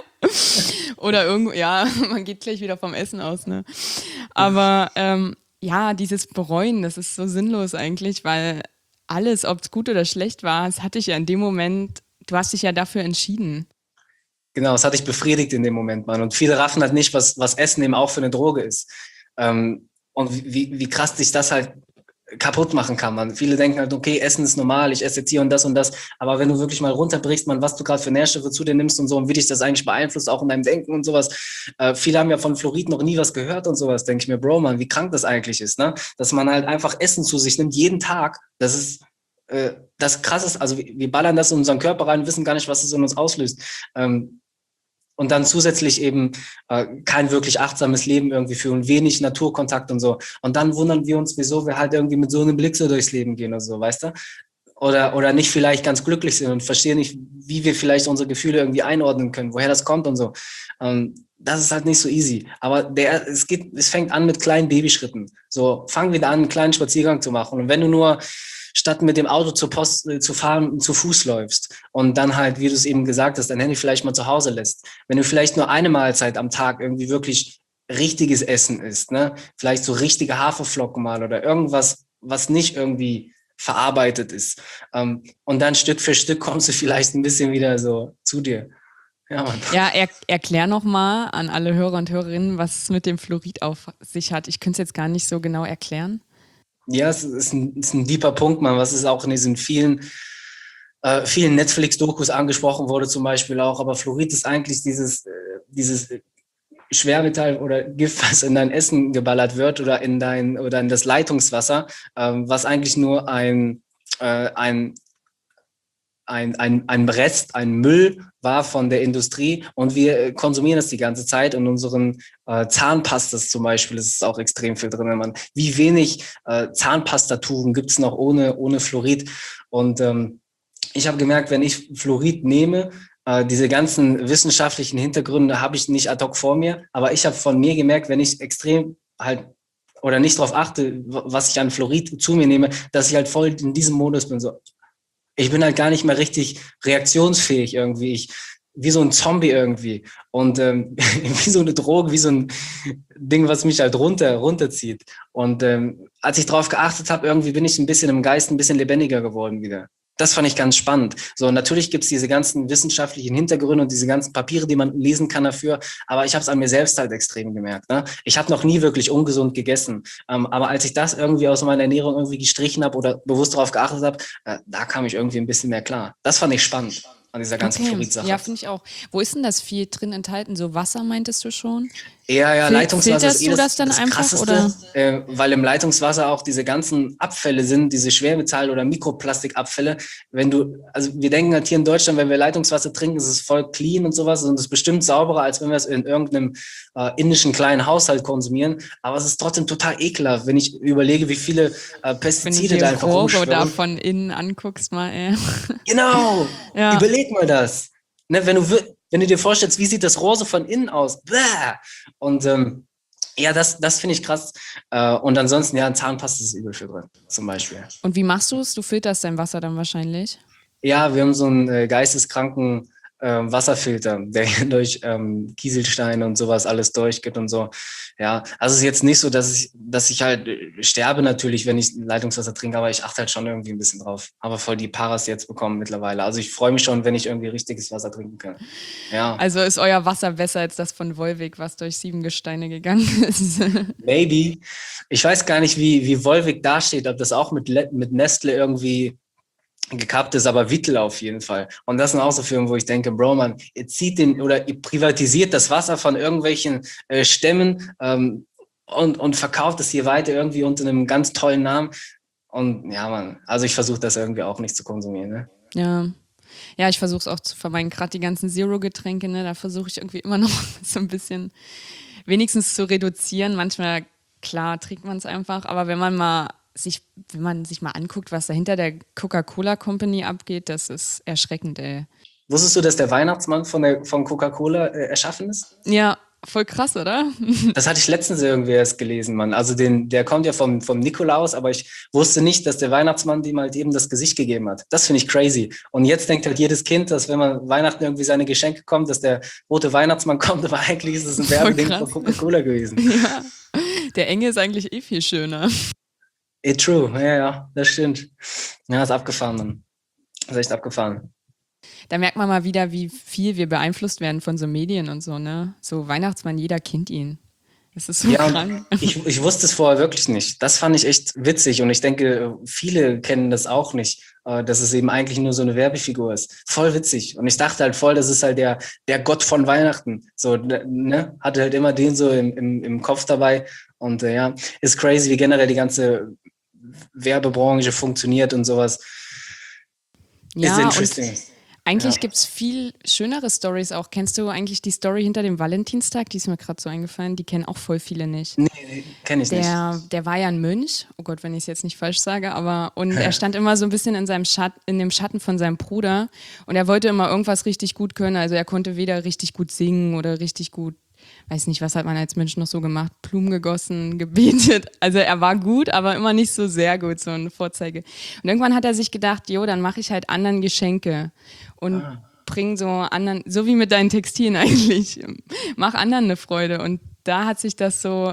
Oder irgendwo, ja, man geht gleich wieder vom Essen aus, ne? Aber ja, dieses Bereuen, das ist so sinnlos eigentlich, weil alles, ob es gut oder schlecht war, das hatte ich ja in dem Moment, du hast dich ja dafür entschieden. Genau, es hat dich befriedigt in dem Moment, Mann. Und viele raffen halt nicht, was Essen eben auch für eine Droge ist. Und wie krass dich das halt kaputt machen kann, man. Viele denken halt, okay, Essen ist normal, ich esse jetzt hier und das und das. Aber wenn du wirklich mal runterbrichst, man, was du gerade für Nährstoffe zu dir nimmst und so und wie dich das eigentlich beeinflusst, auch in deinem Denken und sowas. Viele haben ja von Fluorid noch nie was gehört und sowas. Denke ich mir, Bro, man, wie krank das eigentlich ist, ne? Dass man halt einfach Essen zu sich nimmt, jeden Tag. Das ist das Krasse. Also wir ballern das in unseren Körper rein, wissen gar nicht, was es in uns auslöst. Und dann zusätzlich eben kein wirklich achtsames Leben irgendwie führen, wenig Naturkontakt und so. Und dann wundern wir uns, wieso wir halt irgendwie mit so einem Blick so durchs Leben gehen oder so, weißt du? Oder nicht vielleicht ganz glücklich sind und verstehen nicht, wie wir vielleicht unsere Gefühle irgendwie einordnen können, woher das kommt und so. Das ist halt nicht so easy. Aber es fängt an mit kleinen Babyschritten. So, fang wieder an, einen kleinen Spaziergang zu machen. Und wenn du nur statt mit dem Auto zur Post zu fahren, zu Fuß läufst und dann halt, wie du es eben gesagt hast, dein Handy vielleicht mal zu Hause lässt. Wenn du vielleicht nur eine Mahlzeit am Tag irgendwie wirklich richtiges Essen isst, ne? Vielleicht so richtige Haferflocken mal oder irgendwas, was nicht irgendwie verarbeitet ist. Und dann Stück für Stück kommst du vielleicht ein bisschen wieder so zu dir. Ja, Mann. Ja, erklär nochmal an alle Hörer und Hörerinnen, was es mit dem Fluorid auf sich hat. Ich könnte es jetzt gar nicht so genau erklären. Ja, es ist ein deeper Punkt, man, was ist auch in diesen vielen vielen Netflix-Dokus angesprochen wurde zum Beispiel auch, aber Fluorid ist eigentlich dieses Schwermetall oder Gift, was in dein Essen geballert wird oder in das Leitungswasser, was eigentlich nur ein Rest, ein Müll war von der Industrie und wir konsumieren das die ganze Zeit. In unseren Zahnpastas zum Beispiel ist es auch extrem viel drin. Wie wenig Zahnpastatuben gibt es noch ohne Fluorid? Und ich habe gemerkt, wenn ich Fluorid nehme, diese ganzen wissenschaftlichen Hintergründe habe ich nicht ad hoc vor mir, aber ich habe von mir gemerkt, wenn ich extrem halt oder nicht darauf achte, was ich an Fluorid zu mir nehme, dass ich halt voll in diesem Modus bin, so ich bin halt gar nicht mehr richtig reaktionsfähig irgendwie. Wie so ein Zombie irgendwie. Und wie so eine Droge, wie so ein Ding, was mich halt runterzieht. Und als ich darauf geachtet habe, irgendwie bin ich ein bisschen im Geist ein bisschen lebendiger geworden wieder. Das fand ich ganz spannend. So, natürlich gibt es diese ganzen wissenschaftlichen Hintergründe und diese ganzen Papiere, die man lesen kann dafür, aber ich habe es an mir selbst halt extrem gemerkt. Ne? Ich habe noch nie wirklich ungesund gegessen, aber als ich das irgendwie aus meiner Ernährung irgendwie gestrichen habe oder bewusst darauf geachtet habe, da kam ich irgendwie ein bisschen mehr klar. Das fand ich spannend an dieser ganzen Fluorid-Sache. Ja, finde ich auch. Wo ist denn das viel drin enthalten? So Wasser meintest du schon? Ja, Leitungswasser ist du das dann das einfach, Krasseste, oder? weil im Leitungswasser auch diese ganzen Abfälle sind, diese Schwermetall- oder Mikroplastikabfälle. Also wir denken halt hier in Deutschland, wenn wir Leitungswasser trinken, ist es voll clean und sowas und es ist bestimmt sauberer, als wenn wir es in irgendeinem indischen kleinen Haushalt konsumieren. Aber es ist trotzdem total ekelhaft, wenn ich überlege, wie viele Pestizide da einfach rumschwirren. Wenn du da von innen anguckst mal, ey. Genau, ja. Überleg mal das. Ne, wenn du dir vorstellst, wie sieht das Rohr so von innen aus? Bäh! Und ja, das finde ich krass. Und ansonsten, ja, Zahnpasta ist übel viel drin, zum Beispiel. Und wie machst du es? Du filterst dein Wasser dann wahrscheinlich? Ja, wir haben so einen geisteskranken Wasserfilter, der durch Kieselsteine und sowas alles durchgeht und so. Ja, also es ist jetzt nicht so, dass ich halt sterbe natürlich, wenn ich Leitungswasser trinke, aber ich achte halt schon irgendwie ein bisschen drauf. Aber voll die Paras jetzt bekommen mittlerweile. Also ich freue mich schon, wenn ich irgendwie richtiges Wasser trinken kann. Ja. Also ist euer Wasser besser als das von Volvic, was durch 7 Gesteine gegangen ist? Maybe. Ich weiß gar nicht, wie Volvic dasteht, ob das auch mit Nestle irgendwie gekappt ist, aber Vittel auf jeden Fall. Und das sind auch so Firmen, wo ich denke, Bro, man, ihr ihr privatisiert das Wasser von irgendwelchen Stämmen und verkauft es hier weiter irgendwie unter einem ganz tollen Namen. Und ja, man, also ich versuche das irgendwie auch nicht zu konsumieren. Ne? Ja, ich versuche es auch zu vermeiden. Gerade die ganzen Zero-Getränke, ne, da versuche ich irgendwie immer noch so ein bisschen wenigstens zu reduzieren. Manchmal, klar, trinkt man es einfach, aber wenn man sich mal anguckt, was da hinter der Coca-Cola Company abgeht, das ist erschreckend, ey. Wusstest du, dass der Weihnachtsmann von Coca-Cola erschaffen ist? Ja, voll krass, oder? Das hatte ich letztens irgendwie erst gelesen, Mann. Also der kommt ja vom Nikolaus, aber ich wusste nicht, dass der Weihnachtsmann dem halt eben das Gesicht gegeben hat. Das finde ich crazy. Und jetzt denkt halt jedes Kind, dass wenn man Weihnachten irgendwie seine Geschenke kommt, dass der rote Weihnachtsmann kommt, aber eigentlich ist es ein Werbeding von Coca-Cola gewesen. Ja, der Enge ist eigentlich eh viel schöner. True, ja, das stimmt. Ja, ist abgefahren, Mann. Das ist echt abgefahren. Da merkt man mal wieder, wie viel wir beeinflusst werden von so Medien und so, ne? So Weihnachtsmann, jeder kennt ihn. Das ist so krank. Ich wusste es vorher wirklich nicht. Das fand ich echt witzig und ich denke, viele kennen das auch nicht, dass es eben eigentlich nur so eine Werbefigur ist. Voll witzig. Und ich dachte halt voll, das ist halt der Gott von Weihnachten. So, ne? Hatte halt immer den so im Kopf dabei. Und ja, ist crazy, wie generell die ganze Werbebranche funktioniert und sowas. Ja, ist interesting. Eigentlich gibt es viel schönere Stories auch. Kennst du eigentlich die Story hinter dem Valentinstag? Die ist mir gerade so eingefallen. Die kennen auch voll viele nicht. Nee, kenne ich nicht. Der war ja ein Mönch. Oh Gott, wenn ich es jetzt nicht falsch sage. Und er stand immer so ein bisschen in dem Schatten von seinem Bruder. Und er wollte immer irgendwas richtig gut können. Also er konnte weder richtig gut singen oder richtig gut, weiß nicht, was hat man als Mensch noch so gemacht? Blumen gegossen, gebetet. Also er war gut, aber immer nicht so sehr gut, so eine Vorzeige. Und irgendwann hat er sich gedacht, dann mache ich halt anderen Geschenke und bring so anderen, so wie mit deinen Textilien eigentlich, mach anderen eine Freude. Und da hat sich das so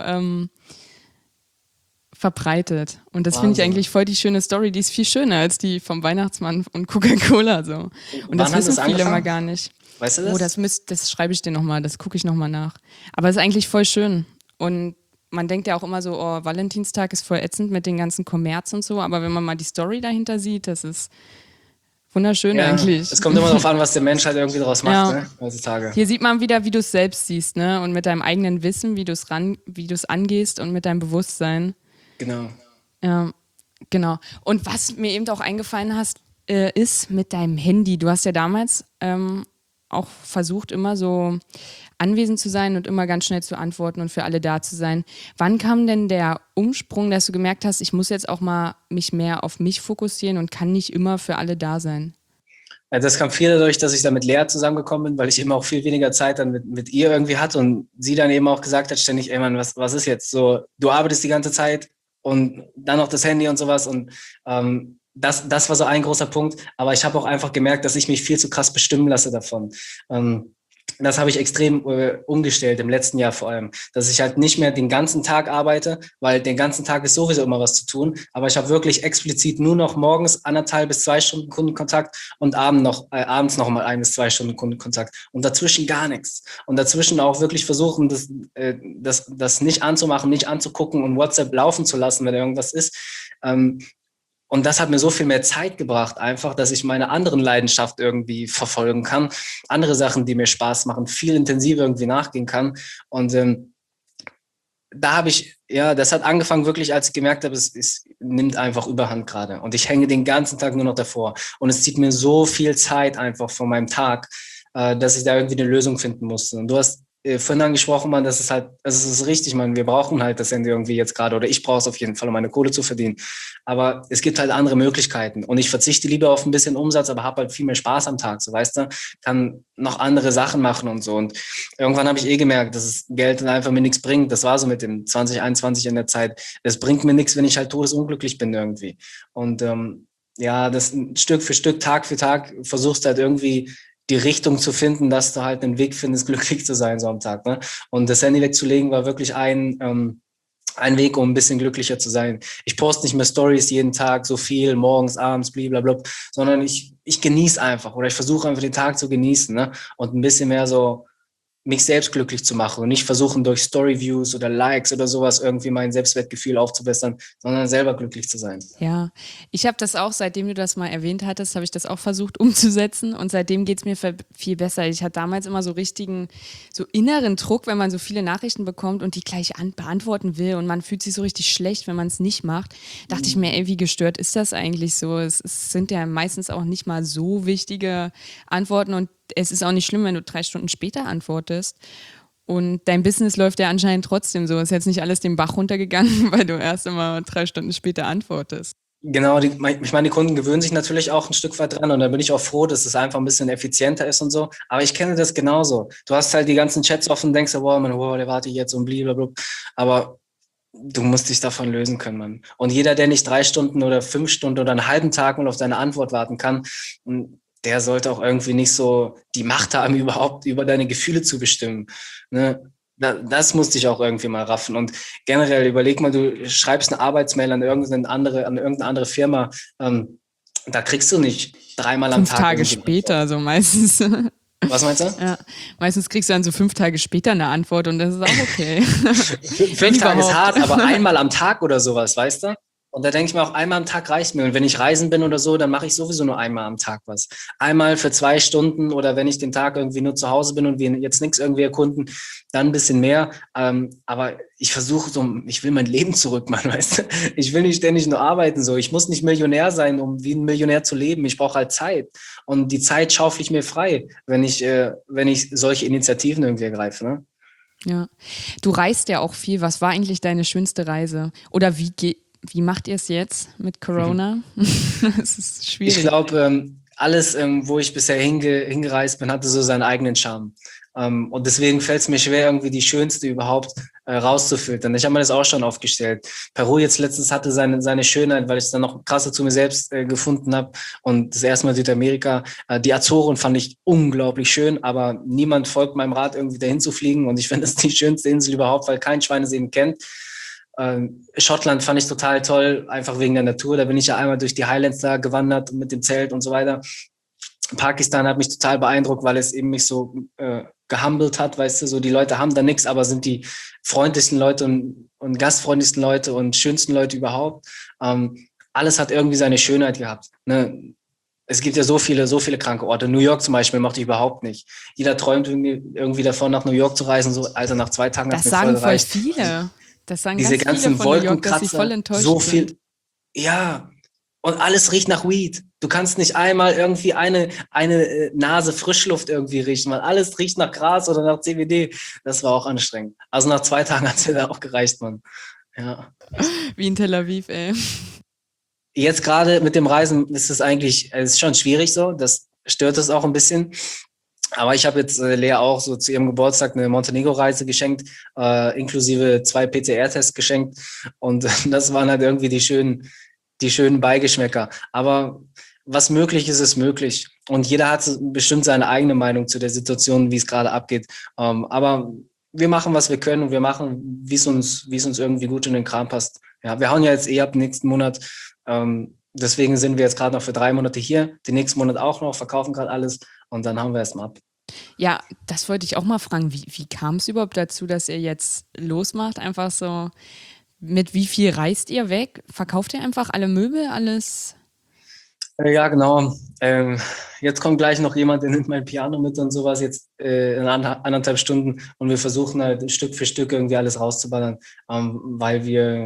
verbreitet. Und das finde ich eigentlich voll die schöne Story. Die ist viel schöner als die vom Weihnachtsmann und Coca-Cola. So. Und das wissen viele mal gar nicht. Weißt du das? Oh, das schreibe ich dir nochmal, das gucke ich nochmal nach. Aber es ist eigentlich voll schön. Und man denkt ja auch immer so, oh, Valentinstag ist voll ätzend mit den ganzen Kommerz und so. Aber wenn man mal die Story dahinter sieht, das ist wunderschön eigentlich. Es kommt immer darauf an, was der Mensch halt irgendwie daraus macht, Ja. ne, heutzutage. Hier sieht man wieder, wie du es selbst siehst, ne? Und mit deinem eigenen Wissen, wie du es angehst und mit deinem Bewusstsein. Genau. Ja, genau. Und was mir eben auch eingefallen ist mit deinem Handy. Du hast ja damals auch versucht, immer so anwesend zu sein und immer ganz schnell zu antworten und für alle da zu sein. Wann kam denn der Umsprung, dass du gemerkt hast, ich muss jetzt auch mal mich mehr auf mich fokussieren und kann nicht immer für alle da sein? Also das kam viel dadurch, dass ich da mit Lea zusammengekommen bin, weil ich eben auch viel weniger Zeit dann mit ihr irgendwie hatte und sie dann eben auch gesagt hat ständig, ey Mann, was ist jetzt so, du arbeitest die ganze Zeit und dann noch das Handy und sowas und das war so ein großer Punkt, aber ich habe auch einfach gemerkt, dass ich mich viel zu krass bestimmen lasse davon. Das habe ich extrem umgestellt, im letzten Jahr vor allem, dass ich halt nicht mehr den ganzen Tag arbeite, weil den ganzen Tag ist sowieso immer was zu tun, aber ich habe wirklich explizit nur noch morgens 1,5 bis 2 Stunden Kundenkontakt und abends noch mal 1 bis 2 Stunden Kundenkontakt und dazwischen gar nichts. Und dazwischen auch wirklich versuchen, das nicht anzumachen, nicht anzugucken und WhatsApp laufen zu lassen, wenn irgendwas ist. Und das hat mir so viel mehr Zeit gebracht, einfach, dass ich meine anderen Leidenschaft irgendwie verfolgen kann. Andere Sachen, die mir Spaß machen, viel intensiver irgendwie nachgehen kann. Und da habe ich, das hat angefangen wirklich, als ich gemerkt habe, es nimmt einfach Überhand gerade. Und ich hänge den ganzen Tag nur noch davor. Und es zieht mir so viel Zeit einfach von meinem Tag, dass ich da irgendwie eine Lösung finden musste. Und du hast vorhin angesprochen, man, das ist richtig, man, wir brauchen halt das Handy irgendwie jetzt gerade, oder ich brauche es auf jeden Fall, um meine Kohle zu verdienen. Aber es gibt halt andere Möglichkeiten und ich verzichte lieber auf ein bisschen Umsatz, aber habe halt viel mehr Spaß am Tag, so weißt du, kann noch andere Sachen machen und so. Und irgendwann habe ich gemerkt, dass das Geld dann einfach mir nichts bringt. Das war so mit dem 2021 in der Zeit. Das bringt mir nichts, wenn ich halt todesunglücklich bin irgendwie. Und das Stück für Stück, Tag für Tag versuchst halt irgendwie die Richtung zu finden, dass du halt einen Weg findest, glücklich zu sein so am Tag. Ne? Und das Handy wegzulegen war wirklich ein Weg, um ein bisschen glücklicher zu sein. Ich poste nicht mehr Stories jeden Tag so viel, morgens, abends, blablabla, sondern ich genieße einfach oder ich versuche einfach den Tag zu genießen, ne? Und ein bisschen mehr so mich selbst glücklich zu machen und nicht versuchen, durch Storyviews oder Likes oder sowas irgendwie mein Selbstwertgefühl aufzubessern, sondern selber glücklich zu sein. Ja, ich habe das auch, seitdem du das mal erwähnt hattest, habe ich das auch versucht umzusetzen und seitdem geht es mir viel besser. Ich hatte damals immer so inneren Druck, wenn man so viele Nachrichten bekommt und die gleich beantworten will und man fühlt sich so richtig schlecht, wenn man es nicht macht. Dachte ich mir, ey, wie gestört ist das eigentlich so? Es sind ja meistens auch nicht mal so wichtige Antworten und es ist auch nicht schlimm, wenn du 3 Stunden später antwortest. Und dein Business läuft ja anscheinend trotzdem so. Ist jetzt nicht alles den Bach runtergegangen, weil du erst immer 3 Stunden später antwortest. Genau, ich meine, die Kunden gewöhnen sich natürlich auch ein Stück weit dran und da bin ich auch froh, dass es einfach ein bisschen effizienter ist und so. Aber ich kenne das genauso. Du hast halt die ganzen Chats offen und denkst, wow, der wartet jetzt und blablabla. Aber du musst dich davon lösen können, Mann. Und jeder, der nicht 3 Stunden oder 5 Stunden oder einen halben Tag mal auf deine Antwort warten kann, der sollte auch irgendwie nicht so die Macht haben, überhaupt über deine Gefühle zu bestimmen. Ne? Das musste ich auch irgendwie mal raffen. Und generell überleg mal, du schreibst eine Arbeitsmail an irgendeine andere Firma. Da kriegst du nicht 3-mal am 5 Tag. 5 Tage später, so meistens. Was meinst du? Ja, meistens kriegst du dann so 5 Tage später eine Antwort und das ist auch okay. 5 Tage ist hart, aber einmal am Tag oder sowas, weißt du? Und da denke ich mir auch, einmal am Tag reicht mir. Und wenn ich reisen bin oder so, dann mache ich sowieso nur einmal am Tag was. Einmal für 2 Stunden oder wenn ich den Tag irgendwie nur zu Hause bin und wir jetzt nichts irgendwie erkunden, dann ein bisschen mehr. Aber ich ich will mein Leben zurück, Mann, weißt du? Ich will nicht ständig nur arbeiten so. Ich muss nicht Millionär sein, um wie ein Millionär zu leben. Ich brauche halt Zeit. Und die Zeit schaufel ich mir frei, wenn ich solche Initiativen irgendwie ergreife, ne? Ja. Du reist ja auch viel. Was war eigentlich deine schönste Reise? Oder wie macht ihr es jetzt mit Corona? Es ist schwierig. Ich glaube, alles, wo ich bisher hingereist bin, hatte so seinen eigenen Charme. Und deswegen fällt es mir schwer, irgendwie die schönste überhaupt rauszufiltern. Ich habe mir das auch schon aufgestellt. Peru jetzt letztens hatte seine Schönheit, weil ich es dann noch krasser zu mir selbst gefunden habe. Und das erste Mal Südamerika. Die Azoren fand ich unglaublich schön, aber niemand folgt meinem Rat, irgendwie dahin zu fliegen. Und ich finde, das ist die schönste Insel überhaupt, weil kein Schwein es eben kennt. Schottland fand ich total toll, einfach wegen der Natur. Da bin ich ja einmal durch die Highlands da gewandert mit dem Zelt und so weiter. Pakistan hat mich total beeindruckt, weil es eben mich so gehumbelt hat, weißt du, so die Leute haben da nichts, aber sind die freundlichsten Leute und gastfreundlichsten Leute und schönsten Leute überhaupt. Alles hat irgendwie seine Schönheit gehabt. Ne? Es gibt ja so viele kranke Orte. New York zum Beispiel mochte ich überhaupt nicht. Jeder träumt irgendwie davon, nach New York zu reisen. So, Alter, nach 2 Tagen hat Das es mir voll sagen voll gereicht. viele. Das sagen Diese ganz viele ganzen von New York, dass sie voll Wolkenkratzer, enttäuscht so sind. viel, ja. Und alles riecht nach Weed. Du kannst nicht einmal irgendwie eine Nase Frischluft irgendwie riechen, weil alles riecht nach Gras oder nach CBD. Das war auch anstrengend. Also nach 2 Tagen hat es mir da auch gereicht, Mann. Ja. Wie in Tel Aviv, ey. Jetzt gerade mit dem Reisen ist es ist schon schwierig so. Das stört es auch ein bisschen. Aber ich habe jetzt Lea auch so zu ihrem Geburtstag eine Montenegro-Reise geschenkt, inklusive 2 PCR-Tests geschenkt. Und das waren halt irgendwie die schönen Beigeschmäcker. Aber was möglich ist, ist möglich. Und jeder hat bestimmt seine eigene Meinung zu der Situation, wie es gerade abgeht. Aber wir machen, was wir können und wir machen, wie es uns irgendwie gut in den Kram passt. Ja, wir hauen ja jetzt ab nächsten Monat. Deswegen sind wir jetzt gerade noch für 3 Monate hier, den nächsten Monat auch noch, verkaufen gerade alles und dann haben wir erstmal ab. Ja, das wollte ich auch mal fragen. Wie kam es überhaupt dazu, dass ihr jetzt losmacht? Einfach so, mit wie viel reist ihr weg? Verkauft ihr einfach alle Möbel, alles? Ja, genau. Jetzt kommt gleich noch jemand, der nimmt mein Piano mit und sowas jetzt in 1,5 Stunden und wir versuchen halt Stück für Stück irgendwie alles rauszuballern, weil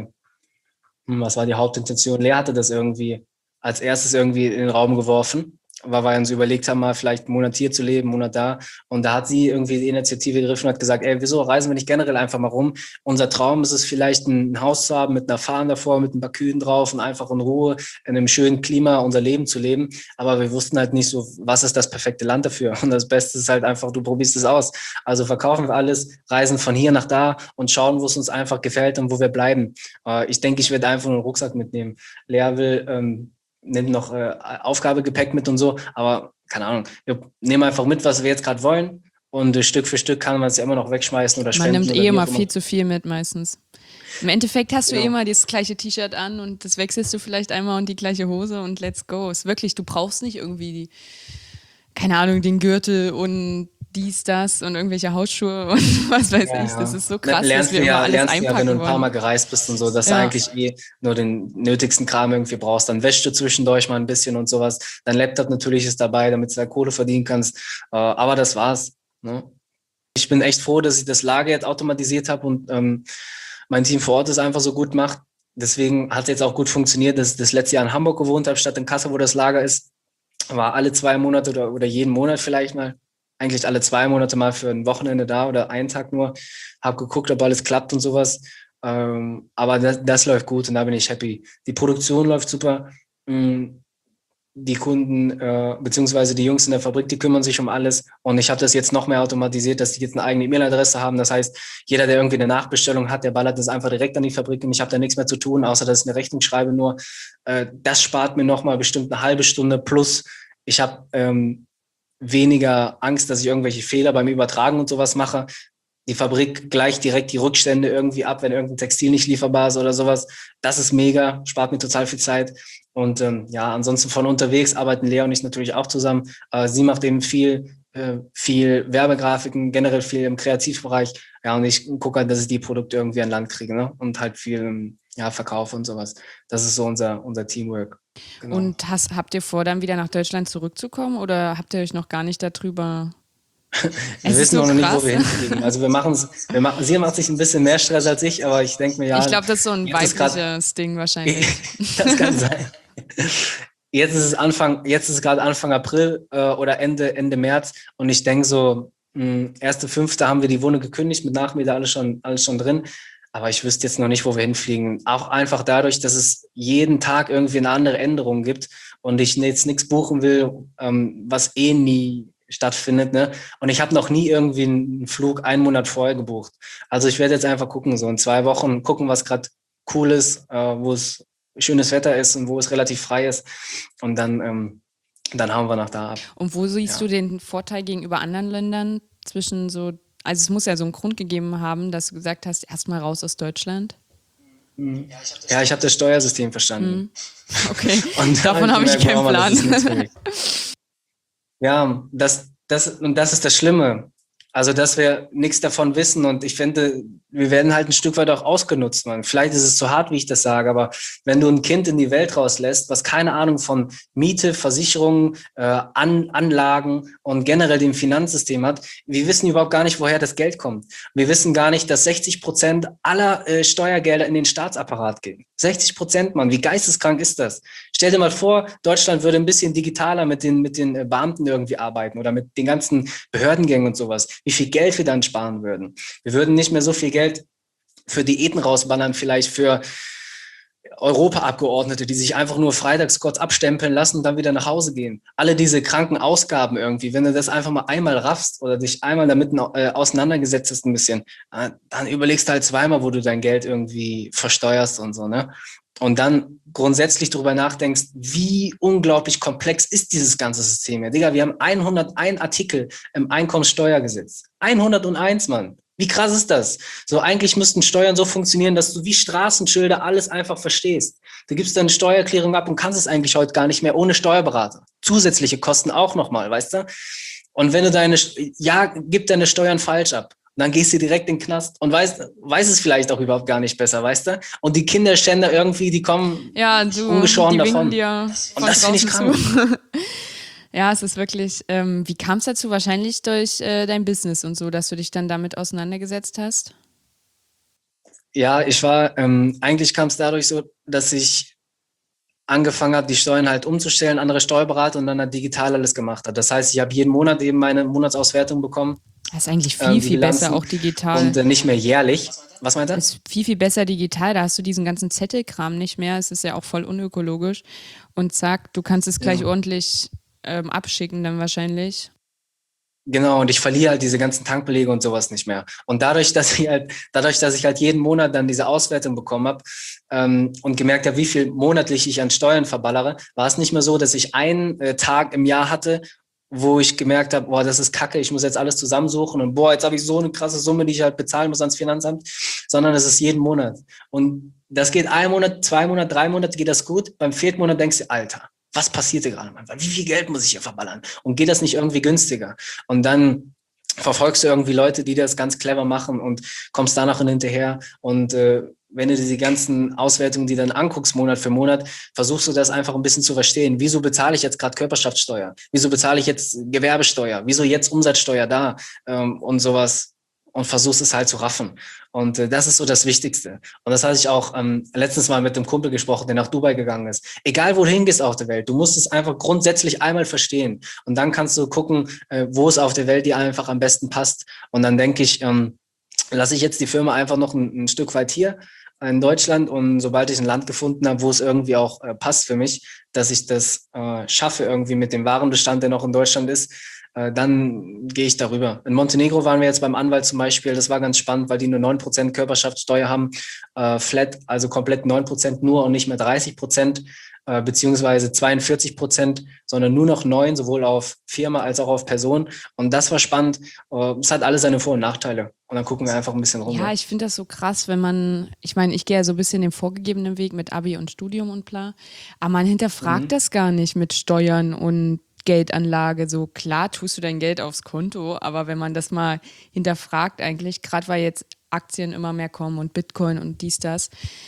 was war die Hauptintention? Lea hatte das irgendwie als erstes irgendwie in den Raum geworfen, weil wir uns überlegt haben, mal vielleicht einen Monat hier zu leben, einen Monat da. Und da hat sie irgendwie die Initiative gegriffen und hat gesagt, ey, wieso reisen wir nicht generell einfach mal rum? Unser Traum ist es vielleicht, ein Haus zu haben mit einer Farm davor, mit ein paar Kühen drauf und einfach in Ruhe, in einem schönen Klima unser Leben zu leben. Aber wir wussten halt nicht so, was ist das perfekte Land dafür? Und das Beste ist halt einfach, du probierst es aus. Also verkaufen wir alles, reisen von hier nach da und schauen, wo es uns einfach gefällt und wo wir bleiben. Ich denke, ich werde einfach nur einen Rucksack mitnehmen. Lea will nimmt noch Aufgabegepäck mit und so, aber keine Ahnung, wir nehmen einfach mit, was wir jetzt gerade wollen und Stück für Stück kann man es ja immer noch wegschmeißen oder spenden. Man nimmt oder immer viel zu viel mit meistens. Im Endeffekt hast du Ja. immer das gleiche T-Shirt an und das wechselst du vielleicht einmal und die gleiche Hose und let's go. Ist wirklich, du brauchst nicht irgendwie keine Ahnung, den Gürtel und dies, das und irgendwelche Hausschuhe und was weiß ich. Das ist so krass, dass wir immer alles einpacken wenn du ein wollen. paar Mal gereist bist und so, dass du eigentlich nur den nötigsten Kram irgendwie brauchst. Dann wäschst du zwischendurch mal ein bisschen und sowas. Dein Laptop natürlich ist dabei, damit du da Kohle verdienen kannst. Aber das war's. Ne? Ich bin echt froh, dass ich das Lager jetzt automatisiert habe und mein Team vor Ort es einfach so gut macht. Deswegen hat es jetzt auch gut funktioniert, dass ich das letzte Jahr in Hamburg gewohnt habe, statt in Kassel, wo das Lager ist. War alle 2 Monate oder jeden Monat vielleicht mal, eigentlich alle 2 Monate mal für ein Wochenende da oder einen Tag nur. Habe geguckt, ob alles klappt und sowas. Aber das läuft gut und da bin ich happy. Die Produktion läuft super. Die Kunden beziehungsweise die Jungs in der Fabrik, die kümmern sich um alles. Und ich habe das jetzt noch mehr automatisiert, dass die jetzt eine eigene E-Mail-Adresse haben. Das heißt, jeder, der irgendwie eine Nachbestellung hat, der ballert das einfach direkt an die Fabrik und ich habe da nichts mehr zu tun, außer dass ich eine Rechnung schreibe nur. Das spart mir nochmal bestimmt eine halbe Stunde plus. Ich habe weniger Angst, dass ich irgendwelche Fehler beim Übertragen und sowas mache. Die Fabrik gleicht direkt die Rückstände irgendwie ab, wenn irgendein Textil nicht lieferbar ist oder sowas. Das ist mega, spart mir total viel Zeit. Und ansonsten von unterwegs arbeiten Lea und ich natürlich auch zusammen. Sie macht eben viel Werbegrafiken, generell viel im Kreativbereich. Ja, und ich gucke halt, dass ich die Produkte irgendwie an Land kriege, ne? Und halt viel verkaufe und sowas. Das ist so unser Teamwork. Genau. Und habt ihr vor, dann wieder nach Deutschland zurückzukommen oder habt ihr euch noch gar nicht darüber... Wir wissen noch nicht, wo wir hinfliegen. Also sie macht sich ein bisschen mehr Stress als ich, aber ich denke mir, ja. Ich glaube, das ist so ein weibliches Ding wahrscheinlich. Das kann sein. Jetzt ist es gerade Anfang April oder Ende März und ich denke so, 1.5. haben wir die Wohnung gekündigt, mit Nachmieter alles schon drin. Aber ich wüsste jetzt noch nicht, wo wir hinfliegen. Auch einfach dadurch, dass es jeden Tag irgendwie eine andere Änderung gibt und ich jetzt nichts buchen will, was nie stattfindet, ne? Und ich habe noch nie irgendwie einen Flug 1 Monat vorher gebucht. Also ich werde jetzt einfach gucken, so in 2 Wochen gucken, was gerade cool ist, wo es schönes Wetter ist und wo es relativ frei ist. Und dann hauen wir nach da ab. Und wo siehst du den Vorteil gegenüber anderen Ländern zwischen so, also es muss ja so einen Grund gegeben haben, dass du gesagt hast, erstmal raus aus Deutschland? Ja, ich habe das Steuersystem verstanden. Okay, und davon habe ich keinen Plan. Ja, das ist das Schlimme. Also, dass wir nichts davon wissen und ich finde, wir werden halt ein Stück weit auch ausgenutzt, man. Vielleicht ist es zu hart, wie ich das sage, aber wenn du ein Kind in die Welt rauslässt, was keine Ahnung von Miete, Versicherungen, Anlagen und generell dem Finanzsystem hat, wir wissen überhaupt gar nicht, woher das Geld kommt. Wir wissen gar nicht, dass 60% aller Steuergelder in den Staatsapparat gehen. 60%, Mann, wie geisteskrank ist das? Stell dir mal vor, Deutschland würde ein bisschen digitaler mit den Beamten irgendwie arbeiten oder mit den ganzen Behördengängen und sowas. Wie viel Geld wir dann sparen würden. Wir würden nicht mehr so viel Geld für Diäten rausballern, vielleicht für Europaabgeordnete, die sich einfach nur freitags kurz abstempeln lassen und dann wieder nach Hause gehen. Alle diese kranken Ausgaben irgendwie, wenn du das einfach mal einmal raffst oder dich einmal damit auseinandergesetzt hast ein bisschen, dann überlegst du halt zweimal, wo du dein Geld irgendwie versteuerst und so, ne? Und dann grundsätzlich darüber nachdenkst, wie unglaublich komplex ist dieses ganze System. Ja, Digga, wir haben 101 Artikel im Einkommenssteuergesetz. 101, Mann. Wie krass ist das? So, eigentlich müssten Steuern so funktionieren, dass du wie Straßenschilder alles einfach verstehst. Du gibst deine Steuererklärung ab und kannst es eigentlich heute gar nicht mehr ohne Steuerberater. Zusätzliche Kosten auch nochmal, weißt du? Und wenn du gib deine Steuern falsch ab. Und dann gehst du direkt in den Knast und weiß es vielleicht auch überhaupt gar nicht besser, weißt du? Und die Kinderschänder irgendwie, die kommen ungeschoren davon. Dir und das finde ich krank. Ja, es ist wirklich, wie kam es dazu? Wahrscheinlich durch dein Business und so, dass du dich dann damit auseinandergesetzt hast? Ja, eigentlich kam es dadurch so, dass ich angefangen habe, die Steuern halt umzustellen, andere Steuerberater und dann halt digital alles gemacht hat. Das heißt, ich habe jeden Monat eben meine Monatsauswertung bekommen. Das ist eigentlich viel besser, auch digital. Und nicht mehr jährlich. Was meint er? Das ist viel besser digital. Da hast du diesen ganzen Zettelkram nicht mehr. Es ist ja auch voll unökologisch. Und zack, du kannst es gleich ordentlich abschicken dann wahrscheinlich. Genau, und ich verliere halt diese ganzen Tankbelege und sowas nicht mehr. Und dadurch, dass ich halt jeden Monat dann diese Auswertung bekommen habe und gemerkt habe, wie viel monatlich ich an Steuern verballere, war es nicht mehr so, dass ich einen Tag im Jahr hatte, wo ich gemerkt habe, boah, das ist kacke, ich muss jetzt alles zusammensuchen und boah, jetzt habe ich so eine krasse Summe, die ich halt bezahlen muss ans Finanzamt, sondern es ist jeden Monat. Und das geht 1 Monat, 2 Monate, 3 Monate, geht das gut. Beim 4. Monat denkst du, Alter, was passiert hier gerade, Mann? Wie viel Geld muss ich hier verballern? Und geht das nicht irgendwie günstiger? Und dann verfolgst du irgendwie Leute, die das ganz clever machen und kommst danach hinterher. Und wenn du dir die ganzen Auswertungen, die dann anguckst, Monat für Monat, versuchst du das einfach ein bisschen zu verstehen. Wieso bezahle ich jetzt gerade Körperschaftssteuer? Wieso bezahle ich jetzt Gewerbesteuer? Wieso jetzt Umsatzsteuer da? Und sowas. Und versuchst es halt zu raffen. Und das ist so das Wichtigste. Und das hatte ich auch letztens mal mit einem Kumpel gesprochen, der nach Dubai gegangen ist. Egal, wo du hingehst auf der Welt, du musst es einfach grundsätzlich einmal verstehen. Und dann kannst du gucken, wo es auf der Welt dir einfach am besten passt. Und dann denke ich, lasse ich jetzt die Firma einfach noch ein Stück weit hier in Deutschland. Und sobald ich ein Land gefunden habe, wo es irgendwie auch passt für mich, dass ich das schaffe irgendwie mit dem Warenbestand, der noch in Deutschland ist, dann gehe ich darüber. In Montenegro waren wir jetzt beim Anwalt zum Beispiel, das war ganz spannend, weil die nur 9% Körperschaftssteuer haben, flat, also komplett 9% nur und nicht mehr 30%, beziehungsweise 42%, sondern nur noch 9, sowohl auf Firma als auch auf Person. Und das war spannend. Es hat alles seine Vor- und Nachteile. Und dann gucken wir einfach ein bisschen rum. Ja, ich finde das so krass, wenn man, ich meine, ich gehe ja so ein bisschen den vorgegebenen Weg mit Abi und Studium und bla, aber man hinterfragt das gar nicht mit Steuern und Geldanlage. So klar tust du dein Geld aufs Konto, aber wenn man das mal hinterfragt eigentlich, gerade weil jetzt Aktien immer mehr kommen und Bitcoin und dies, das,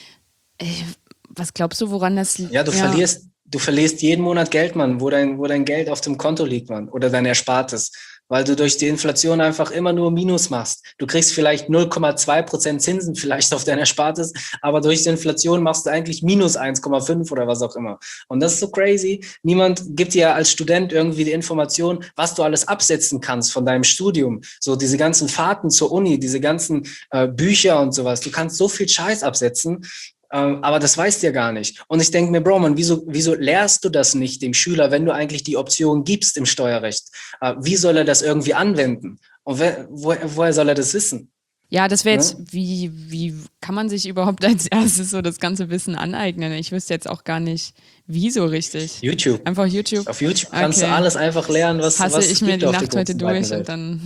was glaubst du, woran das liegt? Ja, du verlierst jeden Monat Geld, Mann, wo dein Geld auf dem Konto liegt, Mann, oder dein Erspartes, weil du durch die Inflation einfach immer nur Minus machst. Du kriegst vielleicht 0,2% Zinsen vielleicht auf dein Erspartes, aber durch die Inflation machst du eigentlich minus 1,5 oder was auch immer. Und das ist so crazy. Niemand gibt dir als Student irgendwie die Information, was du alles absetzen kannst von deinem Studium. So diese ganzen Fahrten zur Uni, diese ganzen Bücher und sowas. Du kannst so viel Scheiß absetzen. Aber das weißt du ja gar nicht. Und ich denke mir, Bro, man, wieso lehrst du das nicht dem Schüler, wenn du eigentlich die Option gibst im Steuerrecht? Wie soll er das irgendwie anwenden? Und woher soll er das wissen? Ja, das wäre jetzt, wie kann man sich überhaupt als erstes so das ganze Wissen aneignen? Ich wüsste jetzt auch gar nicht, wie so richtig. YouTube. Einfach YouTube. Auf YouTube kannst du alles einfach lernen, was ich mir die Nacht heute durch und dann...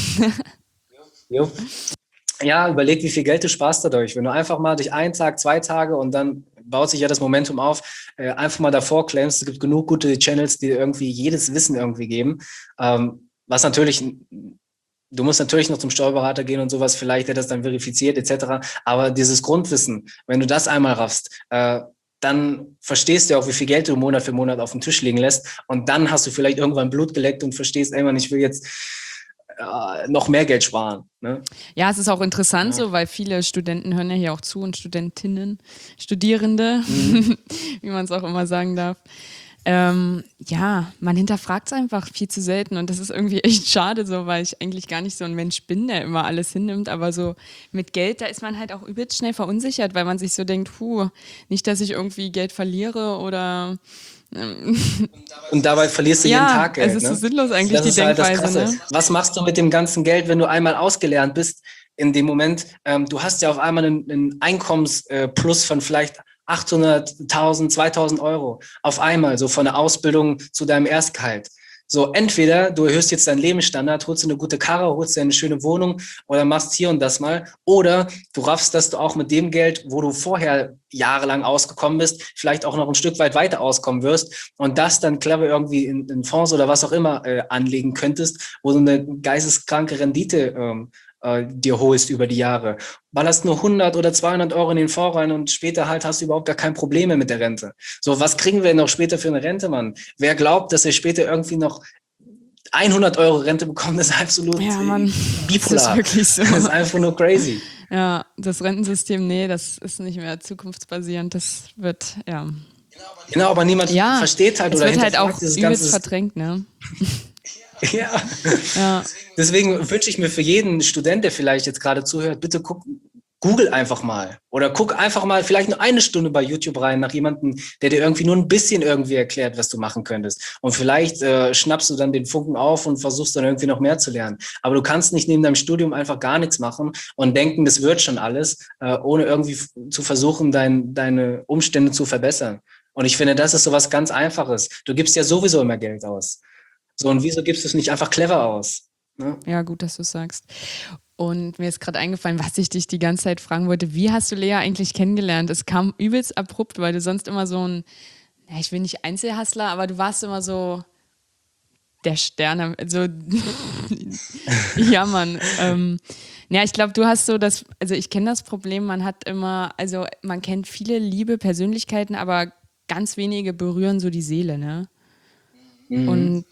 Jo. Ja, überleg, wie viel Geld du sparst dadurch. Wenn du einfach mal dich 1 Tag, 2 Tage und dann baut sich ja das Momentum auf, einfach mal davor claimst, es gibt genug gute Channels, die irgendwie jedes Wissen irgendwie geben, was natürlich du musst natürlich noch zum Steuerberater gehen und sowas, vielleicht der das dann verifiziert etc. Aber dieses Grundwissen, wenn du das einmal raffst, dann verstehst du auch, wie viel Geld du Monat für Monat auf dem Tisch liegen lässt. Und dann hast du vielleicht irgendwann Blut geleckt und verstehst, ey Mann, ich will jetzt noch mehr Geld sparen. Ne? Ja, es ist auch interessant so, weil viele Studenten hören ja hier auch zu und Studentinnen, Studierende, wie man es auch immer sagen darf. Ja, man hinterfragt es einfach viel zu selten und das ist irgendwie echt schade so, weil ich eigentlich gar nicht so ein Mensch bin, der immer alles hinnimmt, aber so mit Geld, da ist man halt auch übelst schnell verunsichert, weil man sich so denkt, nicht, dass ich irgendwie Geld verliere oder und dabei verlierst du jeden Tag Geld. Es ist so sinnlos eigentlich, das die ist halt Denkweise. das Krasse. Ne? Was machst du mit dem ganzen Geld, wenn du einmal ausgelernt bist? In dem Moment, du hast ja auf einmal einen Einkommensplus von vielleicht 800, 1000, 2000 Euro auf einmal, so von der Ausbildung zu deinem Erstgehalt. So, entweder du erhöhst jetzt deinen Lebensstandard, holst dir eine gute Karre, holst dir eine schöne Wohnung oder machst hier und das mal. Oder du raffst, dass du auch mit dem Geld, wo du vorher jahrelang ausgekommen bist, vielleicht auch noch ein Stück weit weiter auskommen wirst und das dann clever irgendwie in Fonds oder was auch immer anlegen könntest, wo du eine geisteskranke Rendite dir holst über die Jahre. Ballerst nur 100 oder 200 Euro in den Fonds rein und später halt hast du überhaupt gar kein Problem mehr mit der Rente. So, was kriegen wir denn noch später für eine Rente, Mann? Wer glaubt, dass er später irgendwie noch 100 Euro Rente bekommt, ist absolut bipolar. Das ist wirklich so. Das ist einfach nur crazy. Ja, das Rentensystem, das ist nicht mehr zukunftsbasierend. Das wird, Genau, aber niemand versteht halt oder hinterfragt. Es wird halt auch dieses übelst verdrängt, ne? Ja. Deswegen wünsche ich mir für jeden Student, der vielleicht jetzt gerade zuhört, bitte Google einfach mal oder guck einfach mal vielleicht nur eine Stunde bei YouTube rein nach jemandem, der dir irgendwie nur ein bisschen irgendwie erklärt, was du machen könntest. Und vielleicht schnappst du dann den Funken auf und versuchst dann irgendwie noch mehr zu lernen. Aber du kannst nicht neben deinem Studium einfach gar nichts machen und denken, das wird schon alles, ohne irgendwie zu versuchen, deine Umstände zu verbessern. Und ich finde, das ist so was ganz Einfaches. Du gibst ja sowieso immer Geld aus. So, und wieso gibst du es nicht einfach clever aus? Ne? Ja, gut, dass du es sagst. Und mir ist gerade eingefallen, was ich dich die ganze Zeit fragen wollte. Wie hast du Lea eigentlich kennengelernt? Es kam übelst abrupt, weil du sonst immer so ich will nicht Einzelhustler, aber du warst immer so der Sterne. Also, ja, Mann. Ich glaube, du hast so ich kenne das Problem, man hat immer, man kennt viele liebe Persönlichkeiten, aber ganz wenige berühren so die Seele, ne? Mhm. Und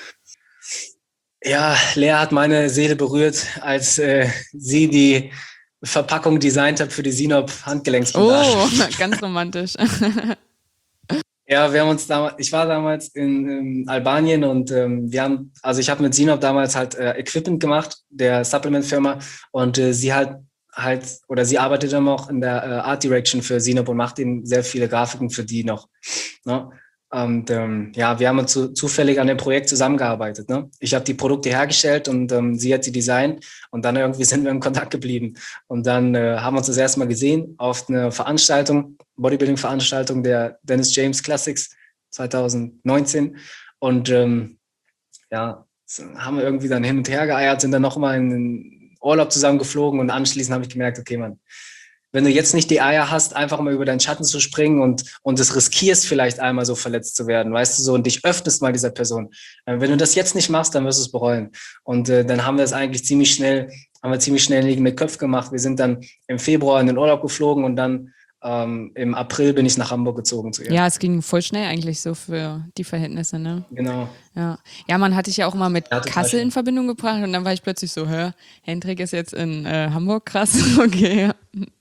ja, Lea hat meine Seele berührt, als sie die Verpackung designt hat für die Sinop Handgelenksbandage. Oh, ganz romantisch. Ja, ich war damals in Albanien und ich habe mit Sinop damals halt Equipment gemacht, der Supplement-Firma, und sie sie arbeitet immer auch in der Art Direction für Sinop und macht eben sehr viele Grafiken für die noch. Ne? Und wir haben uns zufällig an dem Projekt zusammengearbeitet. Ne? Ich habe die Produkte hergestellt und sie hat sie designt und dann irgendwie sind wir in Kontakt geblieben. Und dann haben wir uns das erste Mal gesehen auf einer Veranstaltung, Bodybuilding-Veranstaltung der Dennis James Classics 2019. Und haben wir irgendwie dann hin und her geeiert, sind dann nochmal in den Urlaub zusammengeflogen und anschließend habe ich gemerkt, okay, Mann, wenn du jetzt nicht die Eier hast, einfach mal über deinen Schatten zu springen und es riskierst, vielleicht einmal so verletzt zu werden, weißt du, so, und dich öffnest mal dieser Person. Wenn du das jetzt nicht machst, dann wirst du es bereuen. Und dann haben wir es eigentlich ziemlich schnell liegende Köpfe gemacht. Wir sind dann im Februar in den Urlaub geflogen und dann im April bin ich nach Hamburg gezogen zu ihr. Ja, es ging voll schnell eigentlich so für die Verhältnisse, ne? Genau. Ja, man hatte dich ja auch mal mit Kassel in Verbindung gebracht und dann war ich plötzlich so, Hendrik ist jetzt in Hamburg, krass, okay.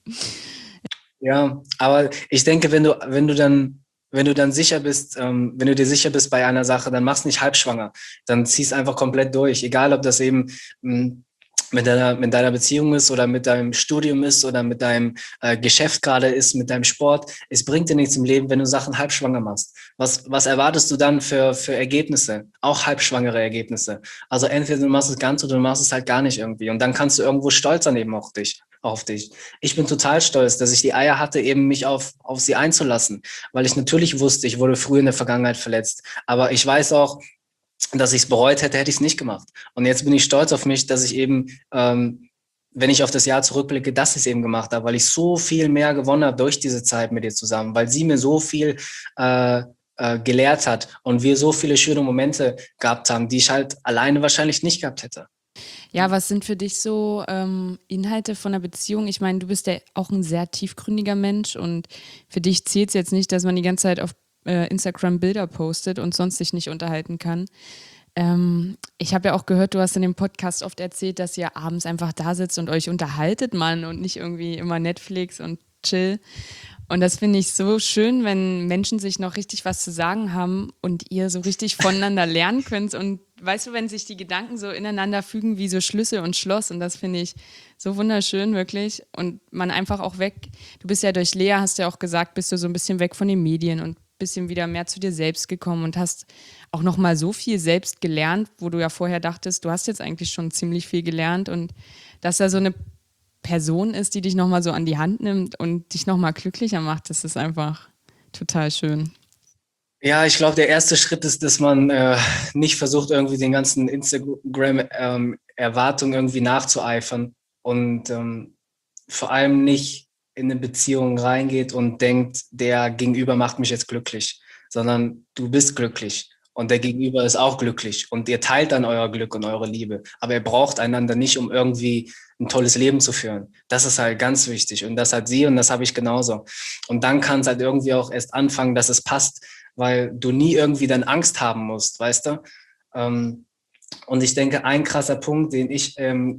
Ja, aber ich denke, wenn du dann sicher bist, wenn du dir sicher bist bei einer Sache, dann mach's nicht halbschwanger. Dann zieh's einfach komplett durch. Egal, ob das eben mit deiner Beziehung ist oder mit deinem Studium ist oder mit deinem Geschäft gerade ist, mit deinem Sport. Es bringt dir nichts im Leben, wenn du Sachen halbschwanger machst. Was erwartest du dann für Ergebnisse? Auch halbschwangere Ergebnisse. Also entweder du machst es ganz oder du machst es halt gar nicht irgendwie. Und dann kannst du irgendwo stolz sein eben auf dich. Ich bin total stolz, dass ich die Eier hatte, eben mich auf sie einzulassen. Weil ich natürlich wusste, ich wurde früher in der Vergangenheit verletzt. Aber ich weiß auch, dass ich es bereut hätte, hätte ich es nicht gemacht. Und jetzt bin ich stolz auf mich, dass ich eben, wenn ich auf das Jahr zurückblicke, dass ich es eben gemacht habe, weil ich so viel mehr gewonnen habe durch diese Zeit mit ihr zusammen, weil sie mir so viel gelehrt hat und wir so viele schöne Momente gehabt haben, die ich halt alleine wahrscheinlich nicht gehabt hätte. Ja, was sind für dich so Inhalte von einer Beziehung? Ich meine, du bist ja auch ein sehr tiefgründiger Mensch und für dich zählt es jetzt nicht, dass man die ganze Zeit auf Instagram Bilder postet und sonst sich nicht unterhalten kann. Ich habe ja auch gehört, du hast in dem Podcast oft erzählt, dass ihr abends einfach da sitzt und euch unterhaltet, Mann, und nicht irgendwie immer Netflix und chill. Und das finde ich so schön, wenn Menschen sich noch richtig was zu sagen haben und ihr so richtig voneinander lernen könnt. Und weißt du, wenn sich die Gedanken so ineinander fügen wie so Schlüssel und Schloss. Und das finde ich so wunderschön, wirklich. Und man einfach auch du bist ja durch Lea, hast ja auch gesagt, bist du so ein bisschen weg von den Medien und ein bisschen wieder mehr zu dir selbst gekommen und hast auch noch mal so viel selbst gelernt, wo du ja vorher dachtest, du hast jetzt eigentlich schon ziemlich viel gelernt. Und dass da so eine Person ist, die dich nochmal so an die Hand nimmt und dich nochmal glücklicher macht, das ist einfach total schön. Ja, ich glaube, der erste Schritt ist, dass man nicht versucht, irgendwie den ganzen Instagram-Erwartungen irgendwie nachzueifern und vor allem nicht in eine Beziehung reingeht und denkt, der Gegenüber macht mich jetzt glücklich, sondern du bist glücklich und der Gegenüber ist auch glücklich und ihr teilt dann euer Glück und eure Liebe. Aber ihr braucht einander nicht, um irgendwie ein tolles Leben zu führen. Das ist halt ganz wichtig und das hat sie und das habe ich genauso. Und dann kann es halt irgendwie auch erst anfangen, dass es passt, weil du nie irgendwie dann Angst haben musst, weißt du? Und ich denke, ein krasser Punkt, den ich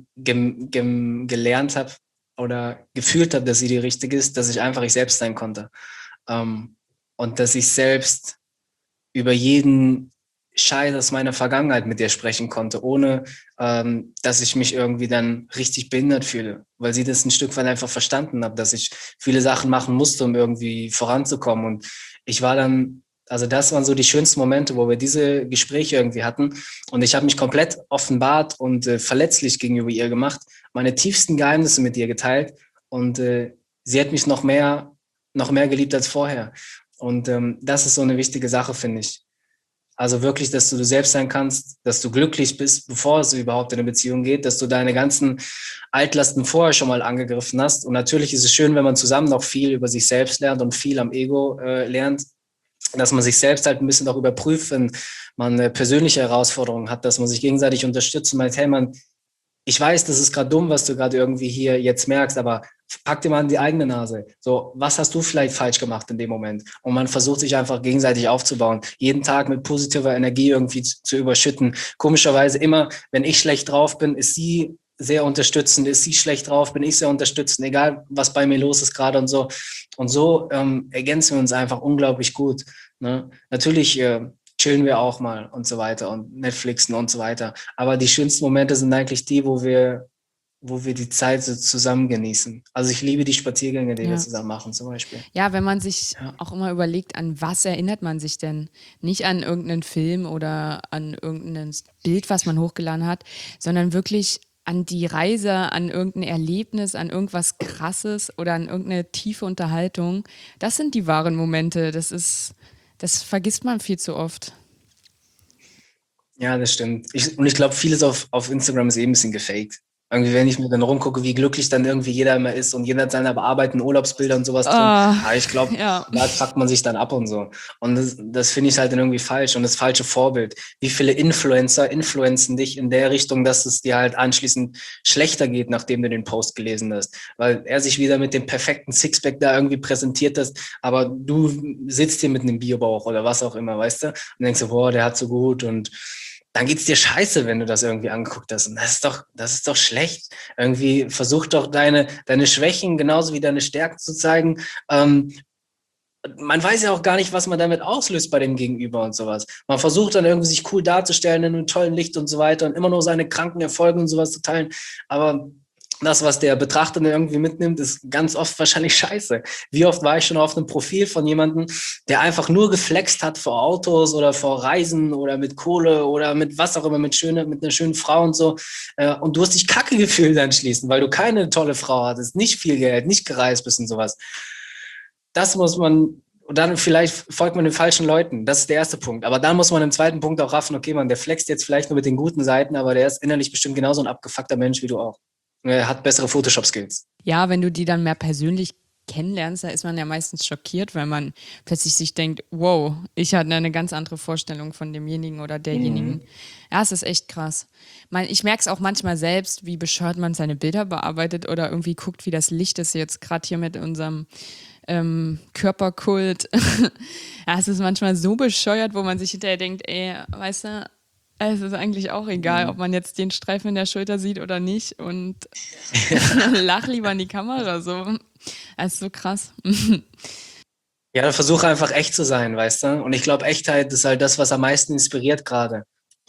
gelernt habe oder gefühlt habe, dass sie die richtige ist, dass ich einfach ich selbst sein konnte. Und dass ich selbst über jeden Scheiß aus meiner Vergangenheit mit ihr sprechen konnte, ohne dass ich mich irgendwie dann richtig behindert fühle, weil sie das ein Stück weit einfach verstanden hat, dass ich viele Sachen machen musste, um irgendwie voranzukommen. Und ich war dann, also das waren so die schönsten Momente, wo wir diese Gespräche irgendwie hatten. Und ich habe mich komplett offenbart und verletzlich gegenüber ihr gemacht, meine tiefsten Geheimnisse mit ihr geteilt. Und sie hat mich noch mehr geliebt als vorher. Und das ist so eine wichtige Sache, finde ich. Also wirklich, dass du selbst sein kannst, dass du glücklich bist, bevor es überhaupt in eine Beziehung geht, dass du deine ganzen Altlasten vorher schon mal angegriffen hast. Und natürlich ist es schön, wenn man zusammen noch viel über sich selbst lernt und viel am Ego lernt, dass man sich selbst halt ein bisschen auch überprüft, wenn man eine persönliche Herausforderung hat, dass man sich gegenseitig unterstützt und meint, hey Mann, ich weiß, das ist gerade dumm, was du gerade irgendwie hier jetzt merkst, aber pack dir mal an die eigene Nase. So, was hast du vielleicht falsch gemacht in dem Moment? Und man versucht sich einfach gegenseitig aufzubauen, jeden Tag mit positiver Energie irgendwie zu überschütten. Komischerweise immer, wenn ich schlecht drauf bin, ist sie sehr unterstützend, ist sie schlecht drauf, bin ich sehr unterstützend, egal was bei mir los ist gerade und so. Und so ergänzen wir uns einfach unglaublich gut. Ne? Natürlich chillen wir auch mal und so weiter und Netflixen und so weiter. Aber die schönsten Momente sind eigentlich die, wo wir die Zeit so zusammen genießen. Also ich liebe die Spaziergänge, die wir zusammen machen zum Beispiel. Ja, wenn man sich auch immer überlegt, an was erinnert man sich denn? Nicht an irgendeinen Film oder an irgendein Bild, was man hochgeladen hat, sondern wirklich an die Reise, an irgendein Erlebnis, an irgendwas Krasses oder an irgendeine tiefe Unterhaltung. Das sind die wahren Momente. Das vergisst man viel zu oft. Ja, das stimmt. Und ich glaube, vieles auf Instagram ist eben ein bisschen gefaked. Irgendwie, wenn ich mir dann rumgucke, wie glücklich dann irgendwie jeder immer ist und jeder hat seine bearbeiteten Urlaubsbilder und sowas drin. Aber ich glaube, da fuckt man sich dann ab und so. Und das finde ich halt dann irgendwie falsch und das falsche Vorbild. Wie viele Influencer influenzen dich in der Richtung, dass es dir halt anschließend schlechter geht, nachdem du den Post gelesen hast. Weil er sich wieder mit dem perfekten Sixpack da irgendwie präsentiert hast, aber du sitzt hier mit einem Biobauch oder was auch immer, weißt du? Und denkst du, boah, der hat so gut und dann geht's dir scheiße, wenn du das irgendwie angeguckt hast. Und das ist doch schlecht. Irgendwie versuch doch deine Schwächen genauso wie deine Stärken zu zeigen. Man weiß ja auch gar nicht, was man damit auslöst bei dem Gegenüber und sowas. Man versucht dann irgendwie sich cool darzustellen in einem tollen Licht und so weiter und immer nur seine kranken Erfolge und sowas zu teilen. Aber das, was der Betrachter dann irgendwie mitnimmt, ist ganz oft wahrscheinlich scheiße. Wie oft war ich schon auf einem Profil von jemandem, der einfach nur geflext hat vor Autos oder vor Reisen oder mit Kohle oder mit was auch immer, mit einer schönen Frau und so. Und du hast dich kacke gefühlt anschließend, weil du keine tolle Frau hattest, nicht viel Geld, nicht gereist bist und sowas. Das muss man, und dann vielleicht folgt man den falschen Leuten. Das ist der erste Punkt. Aber dann muss man im zweiten Punkt auch raffen, okay, man, der flext jetzt vielleicht nur mit den guten Seiten, aber der ist innerlich bestimmt genauso ein abgefuckter Mensch wie du auch. Er hat bessere Photoshop-Skills. Ja, wenn du die dann mehr persönlich kennenlernst, da ist man ja meistens schockiert, weil man plötzlich sich denkt, wow, ich hatte eine ganz andere Vorstellung von demjenigen oder derjenigen. Ja, es ist echt krass. Ich merke es auch manchmal selbst, wie bescheuert man seine Bilder bearbeitet oder irgendwie guckt, wie das Licht ist jetzt gerade hier mit unserem Körperkult. Ja, es ist manchmal so bescheuert, wo man sich hinterher denkt, ey, weißt du, es ist eigentlich auch egal, ob man jetzt den Streifen in der Schulter sieht oder nicht und lach lieber in die Kamera so. Das ist so krass. Ja, versuche einfach echt zu sein, weißt du? Und ich glaube, Echtheit ist halt das, was am meisten inspiriert gerade.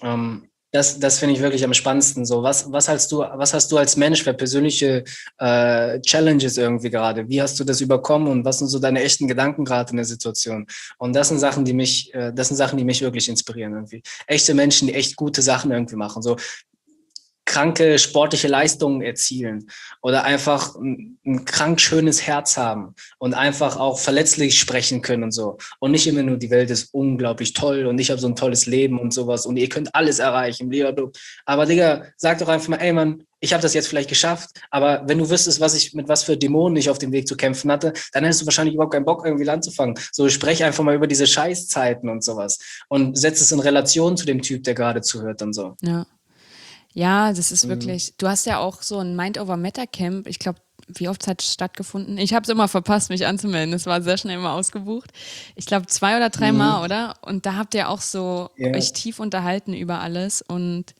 Das finde ich wirklich am spannendsten. So, was hast du als Mensch für persönliche Challenges irgendwie gerade? Wie hast du das überkommen und was sind so deine echten Gedanken gerade in der Situation? Und das sind Sachen, die mich wirklich inspirieren irgendwie. Echte Menschen, die echt gute Sachen irgendwie machen. So kranke sportliche Leistungen erzielen oder einfach ein krank schönes Herz haben und einfach auch verletzlich sprechen können und so. Und nicht immer nur, die Welt ist unglaublich toll und ich habe so ein tolles Leben und sowas und ihr könnt alles erreichen, blablabla. Aber Digga, sag doch einfach mal, ey Mann, ich habe das jetzt vielleicht geschafft, aber wenn du wüsstest, mit was für Dämonen ich auf dem Weg zu kämpfen hatte, dann hättest du wahrscheinlich überhaupt keinen Bock, irgendwie anzufangen. So, sprech einfach mal über diese Scheißzeiten und sowas und setz es in Relation zu dem Typ, der gerade zuhört und so. Ja. Ja, das ist wirklich, du hast ja auch so ein Mind Over Matter Camp, ich glaube, wie oft hat es stattgefunden? Ich habe es immer verpasst, mich anzumelden, es war sehr schnell immer ausgebucht. Ich glaube 2 oder 3 Mal, oder? Und da habt ihr auch so euch tief unterhalten über alles und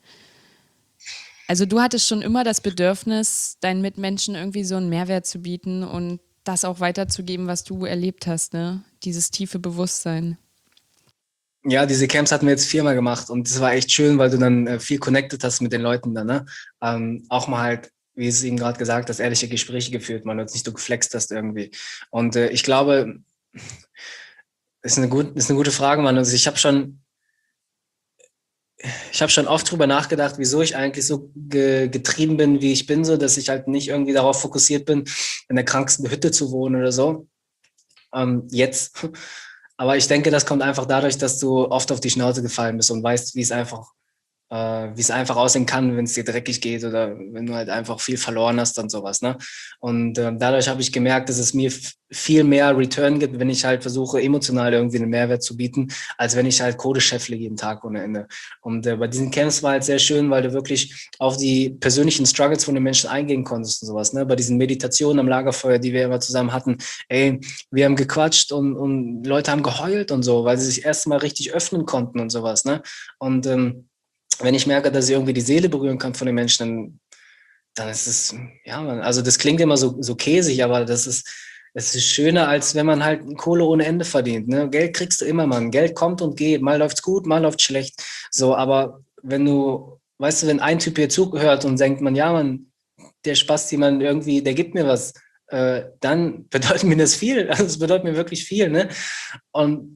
also du hattest schon immer das Bedürfnis, deinen Mitmenschen irgendwie so einen Mehrwert zu bieten und das auch weiterzugeben, was du erlebt hast, ne? Dieses tiefe Bewusstsein. Ja, diese Camps hatten wir jetzt 4-mal gemacht und das war echt schön, weil du dann viel connected hast mit den Leuten dann, ne? Auch mal halt, wie es eben gerade gesagt hast, ehrliche Gespräche geführt, man jetzt nicht so geflext hast irgendwie. Und ich glaube, ist eine gute Frage, Mann. Also ich habe schon oft drüber nachgedacht, wieso ich eigentlich so getrieben bin, wie ich bin, so, dass ich halt nicht irgendwie darauf fokussiert bin, in der krankesten Hütte zu wohnen oder so. Jetzt. Aber ich denke, das kommt einfach dadurch, dass du oft auf die Schnauze gefallen bist und weißt, wie es einfach aussehen kann, wenn es dir dreckig geht oder wenn du halt einfach viel verloren hast und sowas, ne? Und dadurch habe ich gemerkt, dass es mir viel mehr Return gibt, wenn ich halt versuche, emotional irgendwie einen Mehrwert zu bieten, als wenn ich halt Code scheffle jeden Tag ohne Ende. Und bei diesen Camps war halt sehr schön, weil du wirklich auf die persönlichen Struggles von den Menschen eingehen konntest und sowas, ne? Bei diesen Meditationen am Lagerfeuer, die wir immer zusammen hatten, ey, wir haben gequatscht und Leute haben geheult und so, weil sie sich erst mal richtig öffnen konnten und sowas, ne? Und wenn ich merke, dass ich irgendwie die Seele berühren kann von den Menschen, dann ist es, ja, man, also das klingt immer so käsig, aber es ist schöner, als wenn man halt Kohle ohne Ende verdient. Ne? Geld kriegst du immer, Mann. Geld kommt und geht. Mal läuft's gut, mal läuft's schlecht. So, aber weißt du, wenn ein Typ hier zugehört und denkt man, ja, Mann, der Spasti, man irgendwie, der gibt mir was, dann bedeutet mir das viel. Also es bedeutet mir wirklich viel, ne? Und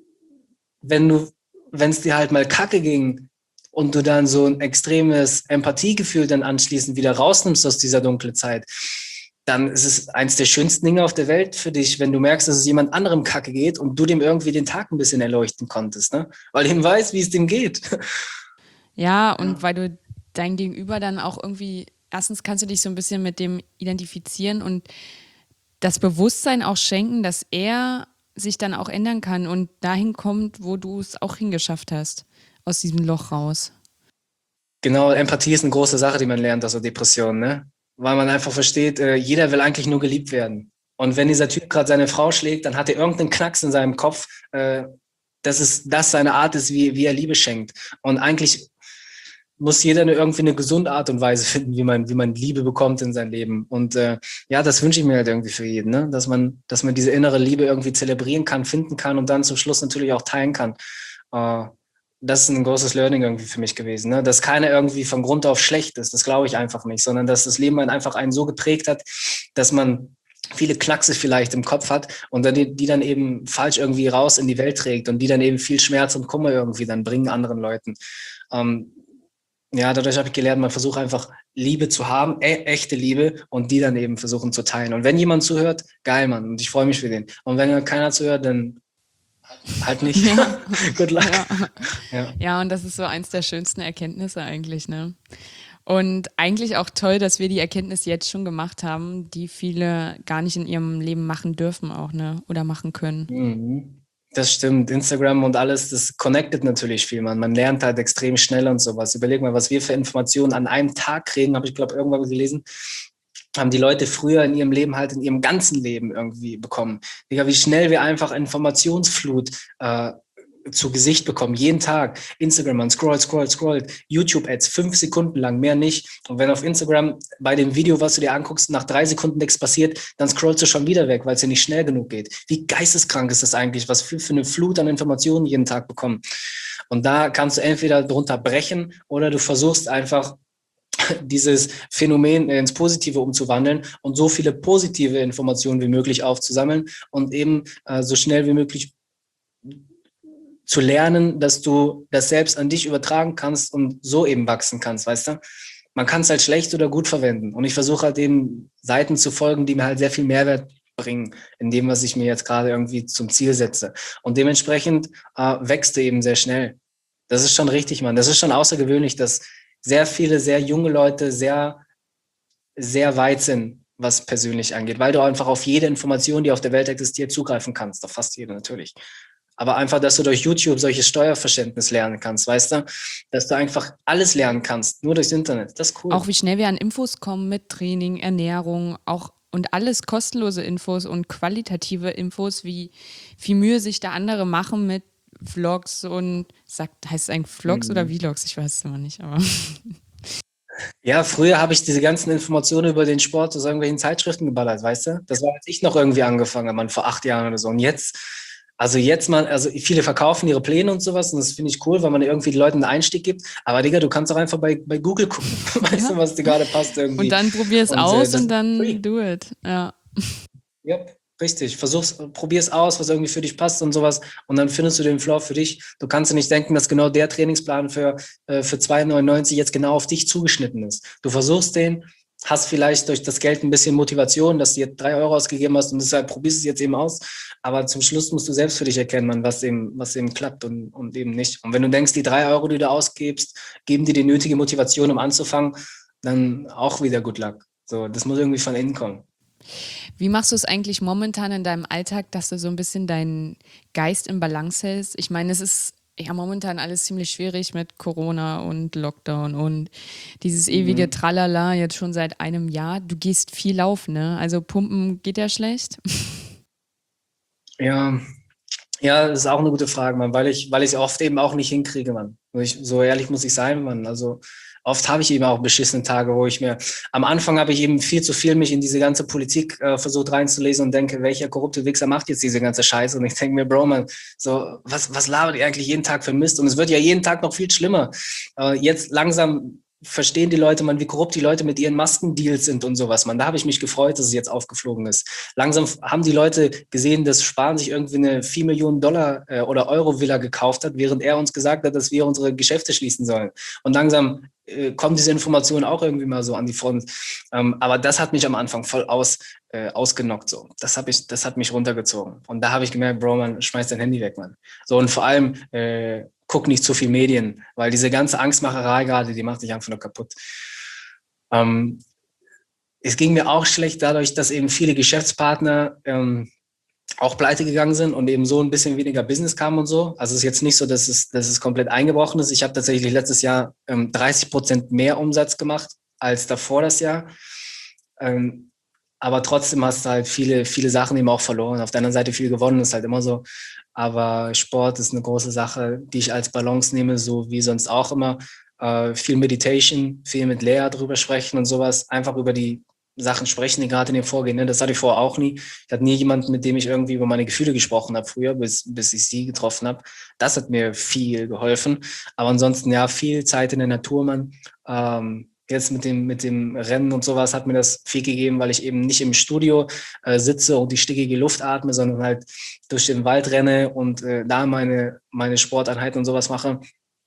wenn es dir halt mal kacke ging, und du dann so ein extremes Empathiegefühl dann anschließend wieder rausnimmst aus dieser dunklen Zeit, dann ist es eins der schönsten Dinge auf der Welt für dich, wenn du merkst, dass es jemand anderem kacke geht und du dem irgendwie den Tag ein bisschen erleuchten konntest, ne? Weil ihm weiß, wie es dem geht. Ja, und weil du dein Gegenüber dann auch irgendwie, erstens kannst du dich so ein bisschen mit dem identifizieren und das Bewusstsein auch schenken, dass er sich dann auch ändern kann und dahin kommt, wo du es auch hingeschafft hast, aus diesem Loch raus. Genau, Empathie ist eine große Sache, die man lernt, also Depressionen, ne? Weil man einfach versteht, jeder will eigentlich nur geliebt werden. Und wenn dieser Typ gerade seine Frau schlägt, dann hat er irgendeinen Knacks in seinem Kopf, dass das seine Art ist, wie er Liebe schenkt. Und eigentlich muss jeder irgendwie eine gesunde Art und Weise finden, wie man Liebe bekommt in sein Leben. Und ja, das wünsche ich mir halt irgendwie für jeden, ne? Dass man diese innere Liebe irgendwie zelebrieren kann, finden kann und dann zum Schluss natürlich auch teilen kann. Das ist ein großes Learning irgendwie für mich gewesen, ne? Dass keiner irgendwie von Grund auf schlecht ist, das glaube ich einfach nicht, sondern dass das Leben einen so geprägt hat, dass man viele Knackse vielleicht im Kopf hat und dann die dann eben falsch irgendwie raus in die Welt trägt und die dann eben viel Schmerz und Kummer irgendwie dann bringen anderen Leuten. Ja, dadurch habe ich gelernt, man versucht einfach Liebe zu haben, echte Liebe und die dann eben versuchen zu teilen. Und wenn jemand zuhört, geil, Mann, und ich freue mich für den. Und wenn keiner zuhört, dann halt nicht. Ja. Good luck. Ja. Ja, und das ist so eins der schönsten Erkenntnisse eigentlich, ne? Und eigentlich auch toll, dass wir die Erkenntnis jetzt schon gemacht haben, die viele gar nicht in ihrem Leben machen dürfen auch, ne? Oder machen können. Mhm. Das stimmt. Instagram und alles, das connectet natürlich viel, man. Man lernt halt extrem schnell und sowas. Überleg mal, was wir für Informationen an einem Tag kriegen, habe ich, glaube irgendwann gelesen, haben die Leute früher in ihrem Leben halt in ihrem ganzen Leben irgendwie bekommen. Digga, wie schnell wir einfach Informationsflut zu Gesicht bekommen, jeden Tag. Instagram, man scrollt, YouTube-Ads, 5 Sekunden lang, mehr nicht. Und wenn auf Instagram bei dem Video, was du dir anguckst, nach 3 Sekunden nichts passiert, dann scrollst du schon wieder weg, weil es dir nicht schnell genug geht. Wie geisteskrank ist das eigentlich, was für eine Flut an Informationen jeden Tag bekommen. Und da kannst du entweder drunter brechen oder du versuchst einfach, dieses Phänomen ins Positive umzuwandeln und so viele positive Informationen wie möglich aufzusammeln und eben so schnell wie möglich zu lernen, dass du das selbst an dich übertragen kannst und so eben wachsen kannst, weißt du? Man kann es halt schlecht oder gut verwenden. Und ich versuche halt eben Seiten zu folgen, die mir halt sehr viel Mehrwert bringen in dem, was ich mir jetzt gerade irgendwie zum Ziel setze. Und dementsprechend wächst du eben sehr schnell. Das ist schon richtig, Mann. Das ist schon außergewöhnlich, dass sehr viele, sehr junge Leute sehr, sehr weit sind, was persönlich angeht, weil du einfach auf jede Information, die auf der Welt existiert, zugreifen kannst. Auf fast jede natürlich. Aber einfach, dass du durch YouTube solches Steuerverständnis lernen kannst, weißt du? Dass du einfach alles lernen kannst, nur durchs Internet. Das ist cool. Auch wie schnell wir an Infos kommen mit Training, Ernährung, auch und alles kostenlose Infos und qualitative Infos, wie viel Mühe sich da andere machen mit Vlogs und heißt es eigentlich Vlogs oder Vlogs? Ich weiß es immer nicht, aber. Ja, früher habe ich diese ganzen Informationen über den Sport aus irgendwelchen Zeitschriften geballert, weißt du? Das war, als ich noch irgendwie angefangen habe, man, vor 8 Jahren oder so. Und jetzt viele verkaufen ihre Pläne und sowas und das finde ich cool, weil man irgendwie den Leuten einen Einstieg gibt. Aber Digga, du kannst doch einfach bei Google gucken, weißt du, was dir gerade passt irgendwie. Und dann probier es aus und dann do it, ja. Yep, richtig. Probier es aus, was irgendwie für dich passt und sowas. Und dann findest du den Flow für dich. Du kannst dir nicht denken, dass genau der Trainingsplan für 2,99 jetzt genau auf dich zugeschnitten ist. Du versuchst den, hast vielleicht durch das Geld ein bisschen Motivation, dass du jetzt 3 Euro ausgegeben hast und deshalb probierst du es jetzt eben aus. Aber zum Schluss musst du selbst für dich erkennen, Mann, was eben klappt und eben nicht. Und wenn du denkst, die 3 Euro, die du ausgibst, geben dir die nötige Motivation, um anzufangen, dann auch wieder good luck. So, das muss irgendwie von innen kommen. Wie machst du es eigentlich momentan in deinem Alltag, dass du so ein bisschen deinen Geist im Balance hältst? Ich meine, es ist ja momentan alles ziemlich schwierig mit Corona und Lockdown und dieses ewige Tralala jetzt schon seit einem Jahr. Du gehst viel laufen, ne? Also pumpen geht ja schlecht. Ja, das ist auch eine gute Frage, Mann, weil ich es oft eben auch nicht hinkriege, Mann. So ehrlich muss ich sein, Mann. Also oft habe ich eben auch beschissene Tage, wo am Anfang habe ich eben viel zu viel mich in diese ganze Politik versucht reinzulesen und denke, welcher korrupte Wichser macht jetzt diese ganze Scheiße? Und ich denke mir, Bro, man, so, was labert ihr eigentlich jeden Tag für Mist? Und es wird ja jeden Tag noch viel schlimmer. Jetzt langsam verstehen die Leute, man, wie korrupt die Leute mit ihren Maskendeals sind und sowas, man. Da habe ich mich gefreut, dass es jetzt aufgeflogen ist. Langsam haben die Leute gesehen, dass Spahn sich irgendwie eine 4 Millionen Dollar oder Euro-Villa gekauft hat, während er uns gesagt hat, dass wir unsere Geschäfte schließen sollen. Und langsam kommen diese Informationen auch irgendwie mal so an die Front. Aber das hat mich am Anfang voll ausgenockt. So. Das hat mich runtergezogen. Und da habe ich gemerkt, Bro, man, schmeiß dein Handy weg, man. So, und vor allem guck nicht zu viel Medien, weil diese ganze Angstmacherei gerade, die macht dich einfach nur kaputt. Es ging mir auch schlecht dadurch, dass eben viele Geschäftspartner auch pleite gegangen sind und eben so ein bisschen weniger Business kam und so. Also es ist jetzt nicht so, dass es komplett eingebrochen ist. Ich habe tatsächlich letztes Jahr 30% mehr Umsatz gemacht als davor das Jahr. Aber trotzdem hast du halt viele Sachen eben auch verloren. Auf der anderen Seite viel gewonnen, ist halt immer so. Aber Sport ist eine große Sache, die ich als Balance nehme, so wie sonst auch immer. Viel Meditation, viel mit Lea drüber sprechen und sowas. Einfach über die Sachen sprechen, die gerade in dir vorgehen. Ne? Das hatte ich vorher auch nie. Ich hatte nie jemanden, mit dem ich irgendwie über meine Gefühle gesprochen habe früher, bis ich sie getroffen habe. Das hat mir viel geholfen. Aber ansonsten, ja, viel Zeit in der Natur, Mann. Jetzt mit dem Rennen und sowas hat mir das viel gegeben, weil ich eben nicht im Studio sitze und die stickige Luft atme, sondern halt durch den Wald renne und da meine Sporteinheiten und sowas mache.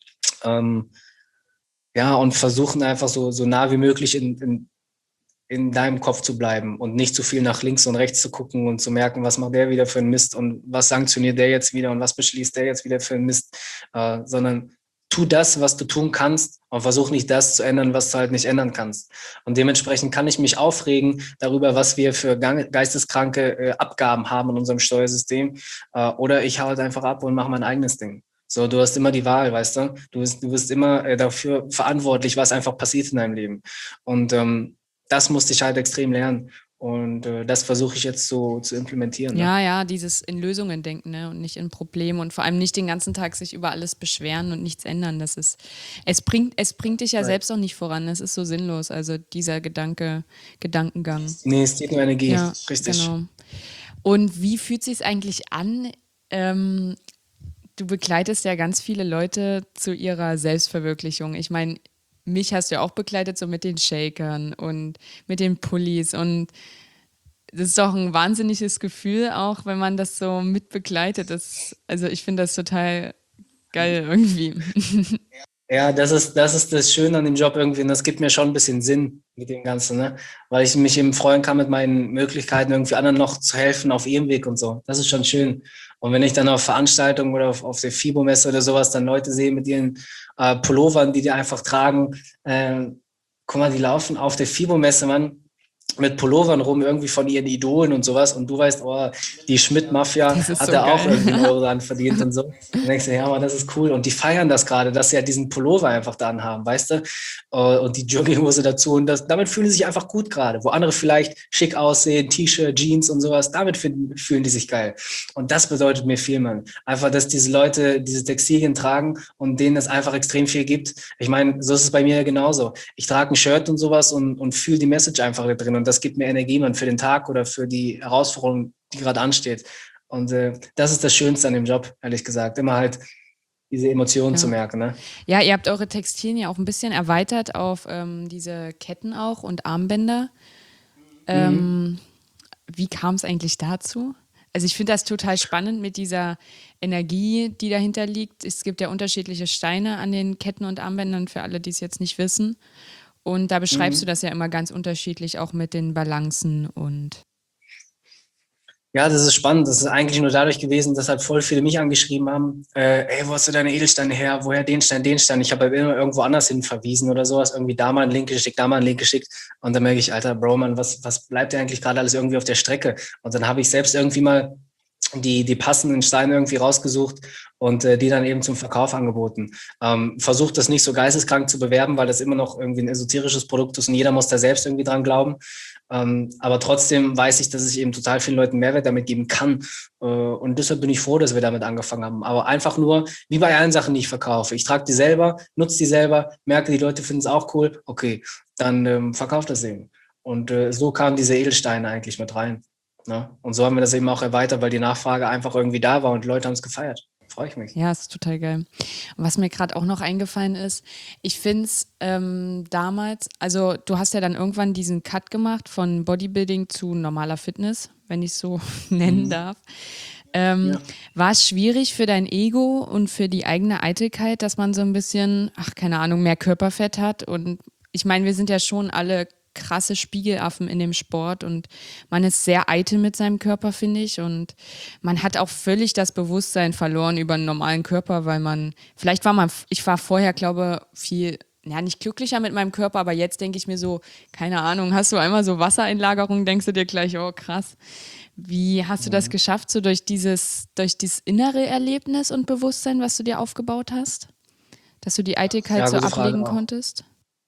Ja, und versuchen einfach so nah wie möglich in deinem Kopf zu bleiben und nicht zu viel nach links und rechts zu gucken und zu merken, was macht der wieder für einen Mist und was sanktioniert der jetzt wieder und was beschließt der jetzt wieder für einen Mist, sondern tu das, was du tun kannst, und versuch nicht das zu ändern, was du halt nicht ändern kannst. Und dementsprechend kann ich mich aufregen darüber, was wir für geisteskranke Abgaben haben in unserem Steuersystem. Oder ich hau halt einfach ab und mache mein eigenes Ding. So, du hast immer die Wahl, weißt du? Du bist immer dafür verantwortlich, was einfach passiert in deinem Leben. Und das musste ich halt extrem lernen. Und das versuche ich jetzt so zu implementieren. Ne? Ja, dieses in Lösungen denken, ne? Und nicht in Problemen und vor allem nicht den ganzen Tag sich über alles beschweren und nichts ändern. Es bringt dich ja selbst auch nicht voran. Es ist so sinnlos. Also dieser Gedankengang. Nee, es geht nur Energie. Ja, Richtig. genau. Und wie fühlt es sich eigentlich an? Du begleitest ja ganz viele Leute zu ihrer Selbstverwirklichung. Ich meine, mich hast du ja auch begleitet, so mit den Shakern und mit den Pullis. Und das ist doch ein wahnsinniges Gefühl, auch wenn man das so mit begleitet. Also ich finde das total geil irgendwie. Ja, das ist das Schöne an dem Job irgendwie, und das gibt mir schon ein bisschen Sinn mit dem Ganzen, ne? Weil ich mich eben freuen kann, mit meinen Möglichkeiten irgendwie anderen noch zu helfen auf ihrem Weg und so. Das ist schon schön. Und wenn ich dann auf Veranstaltungen oder auf der FIBO-Messe oder sowas dann Leute sehe mit ihren Pullovern, die einfach tragen, guck mal, die laufen auf der FIBO-Messe, Mann, mit Pullovern rum, irgendwie von ihren Idolen und sowas, und du weißt, oh, die Schmidt-Mafia Das ist hat so da auch geil. irgendwie einen Euro dran verdient und so. Und denkst du, ja, aber das ist cool. Und die feiern das gerade, dass sie ja diesen Pullover einfach da anhaben, weißt du? Und die Jogginghose dazu. Und damit fühlen sie sich einfach gut gerade. Wo andere vielleicht schick aussehen, T-Shirt, Jeans und sowas, damit fühlen die sich geil. Und das bedeutet mir viel, Mann. Einfach, dass diese Leute diese Textilien tragen und denen es einfach extrem viel gibt. Ich meine, so ist es bei mir ja genauso. Ich trage ein Shirt und sowas und fühle die Message einfach da drin. Und das gibt mir Energie, man, für den Tag oder für die Herausforderung, die gerade ansteht. Und das ist das Schönste an dem Job, ehrlich gesagt. Immer halt diese Emotionen zu merken. Ne? Ja, ihr habt eure Textilien ja auch ein bisschen erweitert auf diese Ketten auch und Armbänder. Wie kam es eigentlich dazu? Also ich finde das total spannend mit dieser Energie, die dahinter liegt. Es gibt ja unterschiedliche Steine an den Ketten und Armbändern, für alle, die es jetzt nicht wissen. Und da beschreibst du das ja immer ganz unterschiedlich, auch mit den Balancen und. Ja, das ist spannend. Das ist eigentlich nur dadurch gewesen, dass halt voll viele mich angeschrieben haben, ey, wo hast du deine Edelsteine her? Woher den Stein, den Stein? Ich habe halt immer irgendwo anders hin verwiesen oder sowas. Irgendwie da mal einen Link geschickt, da mal einen Link geschickt. Und dann merke ich, Alter, Bro, Mann, was bleibt dir eigentlich gerade alles irgendwie auf der Strecke? Und dann habe ich selbst irgendwie mal die passenden Steine irgendwie rausgesucht und die dann eben zum Verkauf angeboten. Versucht das nicht so geisteskrank zu bewerben, weil das immer noch irgendwie ein esoterisches Produkt ist und jeder muss da selbst irgendwie dran glauben. Aber trotzdem weiß ich, dass ich eben total vielen Leuten Mehrwert damit geben kann. Und deshalb bin ich froh, dass wir damit angefangen haben. Aber einfach nur, wie bei allen Sachen, die ich verkaufe. Ich trage die selber, nutze die selber, merke, die Leute finden es auch cool. Okay, dann verkauft das eben. Und so kamen diese Edelsteine eigentlich mit rein. Ne? Und so haben wir das eben auch erweitert, weil die Nachfrage einfach irgendwie da war und die Leute haben es gefeiert. Freue ich mich. Ja, es ist total geil. Und was mir gerade auch noch eingefallen ist, ich finde es damals, also du hast ja dann irgendwann diesen Cut gemacht von Bodybuilding zu normaler Fitness, wenn ich es so nennen darf. War es schwierig für dein Ego und für die eigene Eitelkeit, dass man so ein bisschen, keine Ahnung, mehr Körperfett hat? Und ich meine, wir sind ja schon alle krasse Spiegelaffen in dem Sport und man ist sehr eitel mit seinem Körper, finde ich, und man hat auch völlig das Bewusstsein verloren über einen normalen Körper, weil ich war vorher, glaube viel, ja, nicht glücklicher mit meinem Körper, aber jetzt denke ich mir so, keine Ahnung, hast du einmal so Wassereinlagerung, denkst du dir gleich, oh krass. Wie hast du das geschafft, so durch dieses innere Erlebnis und Bewusstsein, was du dir aufgebaut hast? Dass du die Eitelkeit so ablegen konntest?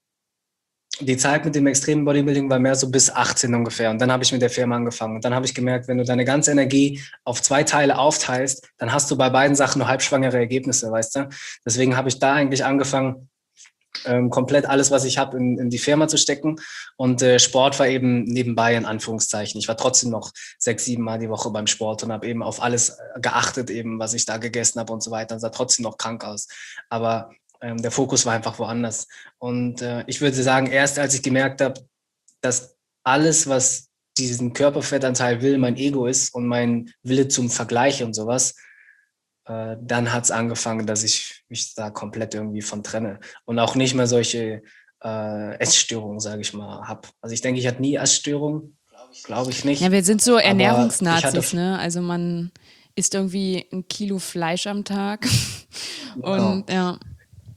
Die Zeit mit dem extremen Bodybuilding war mehr so bis 18 ungefähr. Und dann habe ich mit der Firma angefangen. Und dann habe ich gemerkt, wenn du deine ganze Energie auf 2 Teile aufteilst, dann hast du bei beiden Sachen nur halbschwangere Ergebnisse, weißt du? Deswegen habe ich da eigentlich angefangen, komplett alles, was ich habe, in die Firma zu stecken. Und Sport war eben nebenbei, in Anführungszeichen. Ich war trotzdem noch 6, 7 Mal die Woche beim Sport und habe eben auf alles geachtet, eben was ich da gegessen habe und so weiter. Und sah trotzdem noch krank aus. Aber der Fokus war einfach woanders. Und ich würde sagen, erst als ich gemerkt habe, dass alles, was diesen Körperfettanteil will, mein Ego ist und mein Wille zum Vergleich und sowas, dann hat es angefangen, dass ich mich da komplett irgendwie von trenne. Und auch nicht mehr solche Essstörungen, sage ich mal, habe. Also ich denke, ich hatte nie Essstörungen, glaube ich nicht. Ja, wir sind so Aber Ernährungsnazis, ne? Also man isst irgendwie 1 Kilo Fleisch am Tag. Und ja.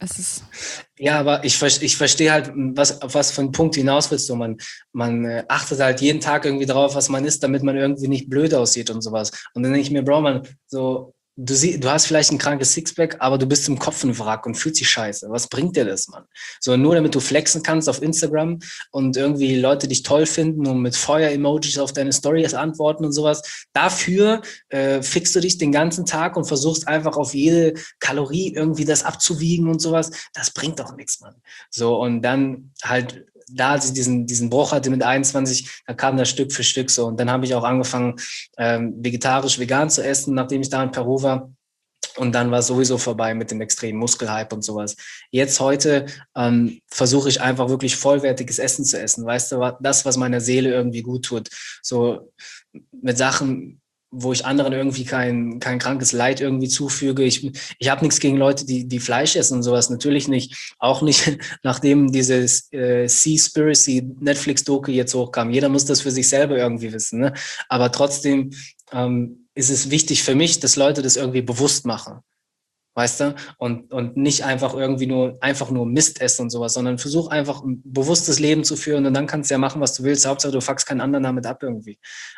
Es ist, Ja, aber ich verstehe halt, auf was für einen Punkt hinaus willst du. Man achtet halt jeden Tag irgendwie drauf, was man isst, damit man irgendwie nicht blöd aussieht und sowas. Und dann denke ich mir, Bro, man, so, du hast vielleicht ein krankes Sixpack, aber du bist im Kopf ein Wrack und fühlst dich scheiße. Was bringt dir das, Mann? So, nur damit du flexen kannst auf Instagram und irgendwie Leute dich toll finden und mit Feuer-Emojis auf deine Stories antworten und sowas. Dafür fixst du dich den ganzen Tag und versuchst einfach auf jede Kalorie irgendwie das abzuwiegen und sowas. Das bringt doch nichts, Mann. So, und dann halt, da als ich diesen Bruch hatte mit 21, da kam das Stück für Stück so. Und dann habe ich auch angefangen, vegetarisch, vegan zu essen, nachdem ich da in Peru war. Und dann war es sowieso vorbei mit dem extremen Muskelhype und sowas. Jetzt heute versuche ich einfach wirklich vollwertiges Essen zu essen. Weißt du, das, was meiner Seele irgendwie gut tut. So mit Sachen, wo ich anderen irgendwie kein krankes Leid irgendwie zufüge. Ich habe nichts gegen Leute, die Fleisch essen und sowas. Natürlich nicht. Auch nicht, nachdem dieses Seaspiracy Netflix-Doku jetzt hochkam. Jeder muss das für sich selber irgendwie wissen. Ne? Aber trotzdem ist es wichtig für mich, dass Leute das irgendwie bewusst machen. Weißt du? Und nicht einfach nur Mist essen und sowas, sondern versuch einfach ein bewusstes Leben zu führen und dann kannst du ja machen, was du willst. Hauptsache, du fuckst keinen anderen damit ab irgendwie.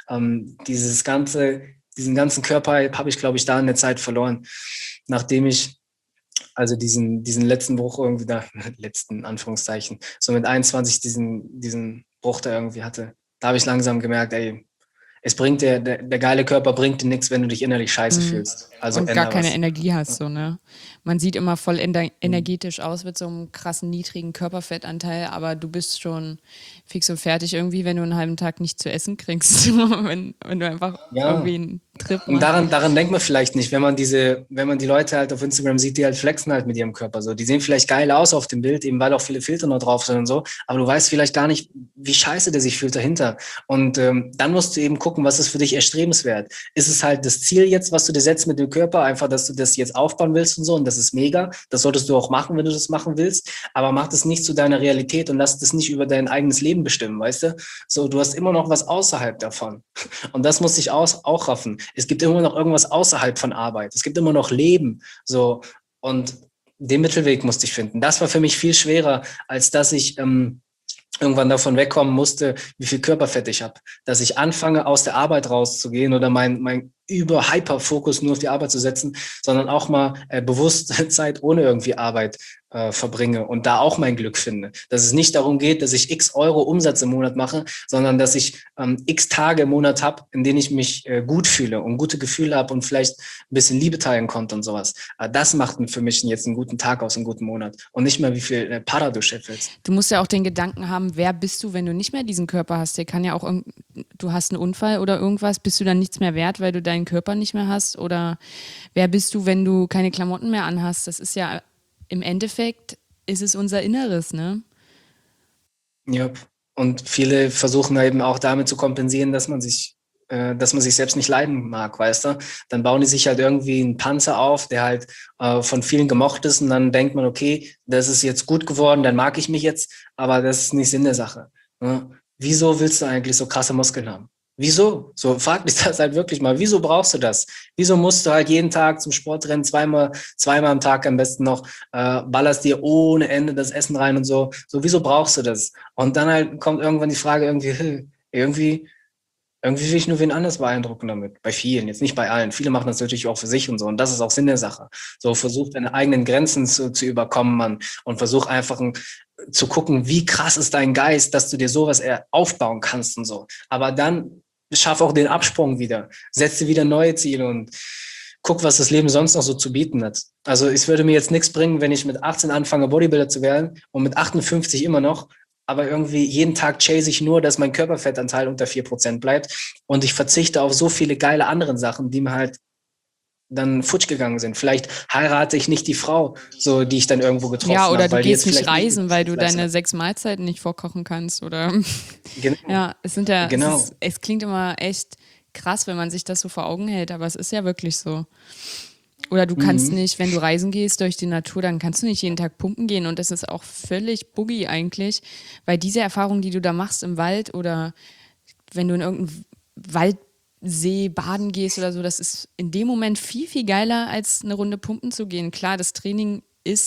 Diesen ganzen Körper habe ich, glaube ich, da in der Zeit verloren, nachdem ich also diesen letzten Bruch irgendwie da, letzten Anführungszeichen, so mit 21 diesen Bruch da irgendwie hatte. Da habe ich langsam gemerkt, ey, es bringt der geile Körper bringt dir nichts, wenn du dich innerlich scheiße fühlst. Also und gar keine was. Energie hast, so, ne? Man sieht immer voll energetisch aus mit so einem krassen, niedrigen Körperfettanteil, aber du bist schon fix und fertig irgendwie, wenn du einen halben Tag nicht zu essen kriegst. wenn du einfach Ja. irgendwie einen Trip Und machst. daran denkt man vielleicht nicht, wenn man die Leute halt auf Instagram sieht, die halt flexen halt mit ihrem Körper so. Die sehen vielleicht geil aus auf dem Bild, eben weil auch viele Filter noch drauf sind und so, aber du weißt vielleicht gar nicht, wie scheiße der sich fühlt dahinter. Und dann musst du eben gucken, was ist für dich erstrebenswert. Ist es halt das Ziel jetzt, was du dir setzt mit dem Körper, einfach, dass du das jetzt aufbauen willst und so, und das ist mega. Das solltest du auch machen, wenn du das machen willst, aber mach das nicht zu deiner Realität und lass das nicht über dein eigenes Leben bestimmen, weißt du? So, du hast immer noch was außerhalb davon. Und das muss dich auch raffen. Es gibt immer noch irgendwas außerhalb von Arbeit. Es gibt immer noch Leben. So. Und den Mittelweg musste ich finden. Das war für mich viel schwerer, als dass ich irgendwann davon wegkommen musste, wie viel Körperfett ich habe. Dass ich anfange, aus der Arbeit rauszugehen oder mein Hyper-Fokus nur auf die Arbeit zu setzen, sondern auch mal bewusst Zeit ohne irgendwie Arbeit verbringe und da auch mein Glück finde. Dass es nicht darum geht, dass ich x Euro Umsatz im Monat mache, sondern dass ich x Tage im Monat habe, in denen ich mich gut fühle und gute Gefühle habe und vielleicht ein bisschen Liebe teilen konnte und sowas. Das macht für mich jetzt einen guten Tag aus, einen guten Monat. Und nicht mehr, wie viel Para du scheffelst. Du musst ja auch den Gedanken haben, wer bist du, wenn du nicht mehr diesen Körper hast? Der kann ja auch, du hast einen Unfall oder irgendwas, bist du dann nichts mehr wert, weil du deinen Körper nicht mehr hast? Oder wer bist du, wenn du keine Klamotten mehr anhast? Das ist ja, im Endeffekt ist es unser Inneres, ne? Ja. Und viele versuchen eben auch damit zu kompensieren, dass man sich selbst nicht leiden mag, weißt du? Dann bauen die sich halt irgendwie einen Panzer auf, der halt von vielen gemocht ist, und dann denkt man, okay, das ist jetzt gut geworden, dann mag ich mich jetzt, aber das ist nicht Sinn der Sache. Ne? Wieso willst du eigentlich so krasse Muskeln haben? Wieso? So, frag dich das halt wirklich mal. Wieso brauchst du das? Wieso musst du halt jeden Tag zum Sport rennen, zweimal am Tag am besten noch, ballerst dir ohne Ende das Essen rein und so. So, wieso brauchst du das? Und dann halt kommt irgendwann die Frage irgendwie will ich nur wen anders beeindrucken damit. Bei vielen, jetzt nicht bei allen. Viele machen das natürlich auch für sich und so. Und das ist auch Sinn der Sache. So, versuch deine eigenen Grenzen zu überkommen, Mann. Und versuch einfach zu gucken, wie krass ist dein Geist, dass du dir sowas aufbauen kannst und so. Aber dann schaff auch den Absprung wieder. Setz dir wieder neue Ziele und guck, was das Leben sonst noch so zu bieten hat. Also es würde mir jetzt nichts bringen, wenn ich mit 18 anfange, Bodybuilder zu werden und mit 58 immer noch, aber irgendwie jeden Tag chase ich nur, dass mein Körperfettanteil unter 4% bleibt und ich verzichte auf so viele geile andere Sachen, die mir halt dann futsch gegangen sind. Vielleicht heirate ich nicht die Frau, so, die ich dann irgendwo getroffen habe. Ja, oder du weil die gehst jetzt nicht vielleicht reisen, weil du leisten. deine 6 Mahlzeiten nicht vorkochen kannst. Oder Genau. ja, es sind ja, Genau. es klingt immer echt krass, wenn man sich das so vor Augen hält, aber es ist ja wirklich so. Oder du kannst nicht, wenn du reisen gehst durch die Natur, dann kannst du nicht jeden Tag pumpen gehen, und das ist auch völlig boogie eigentlich, weil diese Erfahrung, die du da machst im Wald oder wenn du in irgendeinem Waldsee baden gehst oder so, das ist in dem Moment viel, viel geiler, als eine Runde pumpen zu gehen. Klar, das Training ist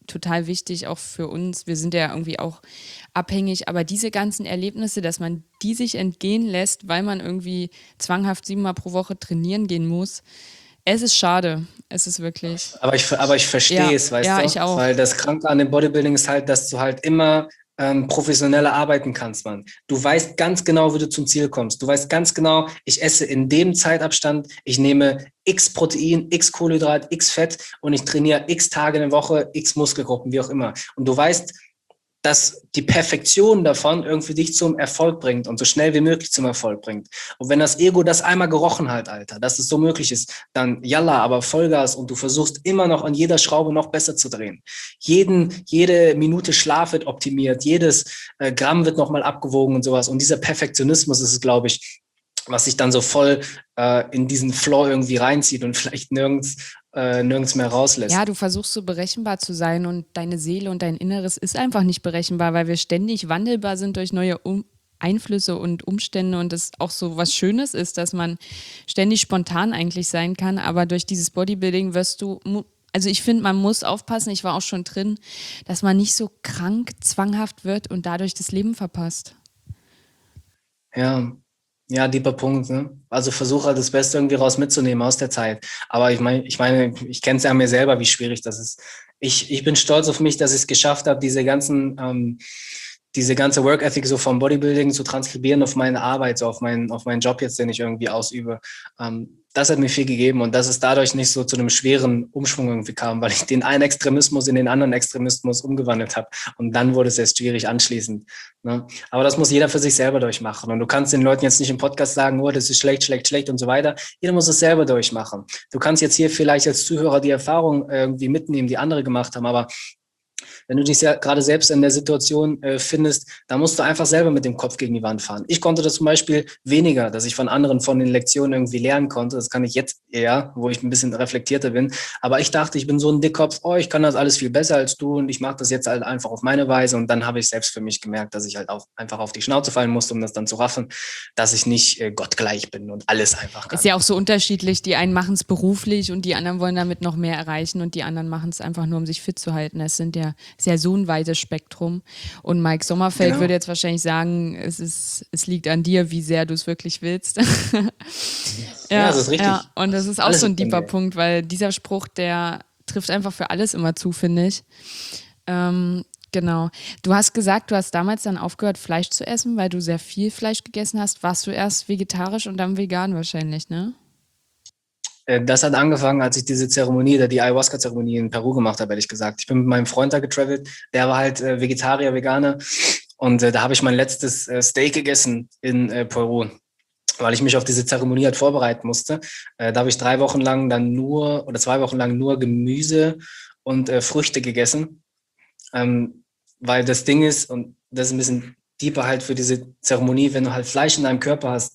total wichtig, auch für uns. Wir sind ja irgendwie auch abhängig, aber diese ganzen Erlebnisse, dass man die sich entgehen lässt, weil man irgendwie zwanghaft 7-mal pro Woche trainieren gehen muss, es ist schade. Es ist wirklich. Aber ich verstehe es, weißt ja, du? ich auch. Weil das Kranke an dem Bodybuilding ist halt, dass du halt immer professioneller arbeiten kannst, Mann. Du weißt ganz genau, wie du zum Ziel kommst. Du weißt ganz genau, ich esse in dem Zeitabstand, ich nehme X Protein, X Kohlenhydrat, X Fett und ich trainiere X Tage in der Woche, X Muskelgruppen, wie auch immer. Und du weißt, dass die Perfektion davon irgendwie dich zum Erfolg bringt und so schnell wie möglich zum Erfolg bringt. Und wenn das Ego das einmal gerochen hat, Alter, dass es so möglich ist, dann yalla, aber Vollgas und du versuchst immer noch an jeder Schraube noch besser zu drehen. Jede Minute Schlaf wird optimiert, jedes Gramm wird nochmal abgewogen und sowas. Und dieser Perfektionismus ist es, glaube ich, was sich dann so voll in diesen Flow irgendwie reinzieht und vielleicht nirgends mehr rauslässt. Ja, du versuchst so berechenbar zu sein und deine Seele und dein Inneres ist einfach nicht berechenbar, weil wir ständig wandelbar sind durch neue Einflüsse und Umstände und das auch so was Schönes ist, dass man ständig spontan eigentlich sein kann, aber durch dieses Bodybuilding wirst du, also ich finde, man muss aufpassen, ich war auch schon drin, dass man nicht so krank, zwanghaft wird und dadurch das Leben verpasst. Ja, deeper Punkt, ne? Also versuche halt das Beste irgendwie raus mitzunehmen aus der Zeit. Aber ich meine, ich kenne es ja an mir selber, wie schwierig das ist. Ich bin stolz auf mich, dass ich es geschafft habe, diese ganze Work Ethic so vom Bodybuilding zu transkribieren auf meine Arbeit, so auf meinen Job jetzt, den ich irgendwie ausübe. Das hat mir viel gegeben und dass es dadurch nicht so zu einem schweren Umschwung irgendwie kam, weil ich den einen Extremismus in den anderen Extremismus umgewandelt habe und dann wurde es erst schwierig anschließend. Ne? Aber das muss jeder für sich selber durchmachen und du kannst den Leuten jetzt nicht im Podcast sagen, oh, das ist schlecht, schlecht, schlecht und so weiter. Jeder muss es selber durchmachen. Du kannst jetzt hier vielleicht als Zuhörer die Erfahrung irgendwie mitnehmen, die andere gemacht haben, aber wenn du dich gerade selbst in der Situation findest, dann musst du einfach selber mit dem Kopf gegen die Wand fahren. Ich konnte das zum Beispiel weniger, dass ich von anderen von den Lektionen irgendwie lernen konnte. Das kann ich jetzt eher, wo ich ein bisschen reflektierter bin. Aber ich dachte, ich bin so ein Dickkopf, oh, ich kann das alles viel besser als du und ich mache das jetzt halt einfach auf meine Weise. Und dann habe ich selbst für mich gemerkt, dass ich halt auch einfach auf die Schnauze fallen musste, um das dann zu raffen, dass ich nicht gottgleich bin und alles einfach kann. Ist ja auch so unterschiedlich. Die einen machen es beruflich und die anderen wollen damit noch mehr erreichen und die anderen machen es einfach nur, um sich fit zu halten. Es ist ja so ein weites Spektrum. Und Mike Sommerfeld würde jetzt wahrscheinlich sagen, es liegt an dir, wie sehr du es wirklich willst. Ja, das ist richtig. Ja, und das ist auch alles so ein deeper Punkt, weil dieser Spruch, der trifft einfach für alles immer zu, finde ich. Genau. Du hast gesagt, du hast damals dann aufgehört, Fleisch zu essen, weil du sehr viel Fleisch gegessen hast. Warst du erst vegetarisch und dann vegan wahrscheinlich, ne? Das hat angefangen, als ich diese Zeremonie, die Ayahuasca-Zeremonie in Peru gemacht habe, ehrlich gesagt. Ich bin mit meinem Freund da getravelt, der war halt Vegetarier, Veganer und da habe ich mein letztes Steak gegessen in Peru, weil ich mich auf diese Zeremonie halt vorbereiten musste. Da habe ich 2 Wochen lang nur Gemüse und Früchte gegessen, weil das Ding ist, und das ist ein bisschen deeper halt für diese Zeremonie, wenn du halt Fleisch in deinem Körper hast,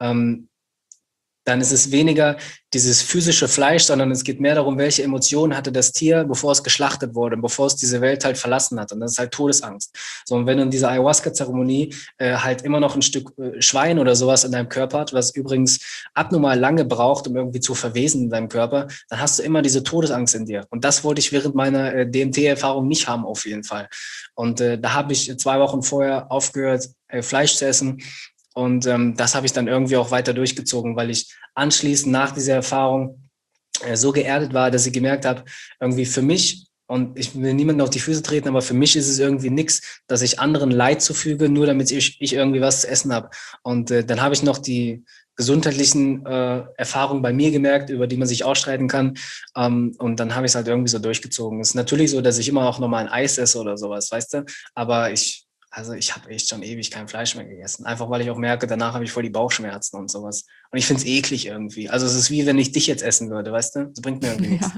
dann ist es weniger dieses physische Fleisch, sondern es geht mehr darum, welche Emotionen hatte das Tier, bevor es geschlachtet wurde, bevor es diese Welt halt verlassen hat. Und das ist halt Todesangst. So, und wenn du in dieser Ayahuasca-Zeremonie halt immer noch ein Stück Schwein oder sowas in deinem Körper hat, was übrigens abnormal lange braucht, um irgendwie zu verwesen in deinem Körper, dann hast du immer diese Todesangst in dir. Und das wollte ich während meiner DMT-Erfahrung nicht haben, auf jeden Fall. Und da habe ich 2 Wochen vorher aufgehört, Fleisch zu essen. Und das habe ich dann irgendwie auch weiter durchgezogen, weil ich anschließend nach dieser Erfahrung so geerdet war, dass ich gemerkt habe, irgendwie für mich, und ich will niemandem auf die Füße treten, aber für mich ist es irgendwie nichts, dass ich anderen Leid zufüge, nur damit ich irgendwie was zu essen habe. Und dann habe ich noch die gesundheitlichen Erfahrungen bei mir gemerkt, über die man sich auch streiten kann. Und dann habe ich es halt irgendwie so durchgezogen. Es ist natürlich so, dass ich immer auch nochmal ein Eis esse oder sowas, weißt du? Aber ich habe echt schon ewig kein Fleisch mehr gegessen. Einfach weil ich auch merke, danach habe ich voll die Bauchschmerzen und sowas. Und ich finde es eklig irgendwie. Also es ist wie, wenn ich dich jetzt essen würde, weißt du? Das bringt mir irgendwie nichts.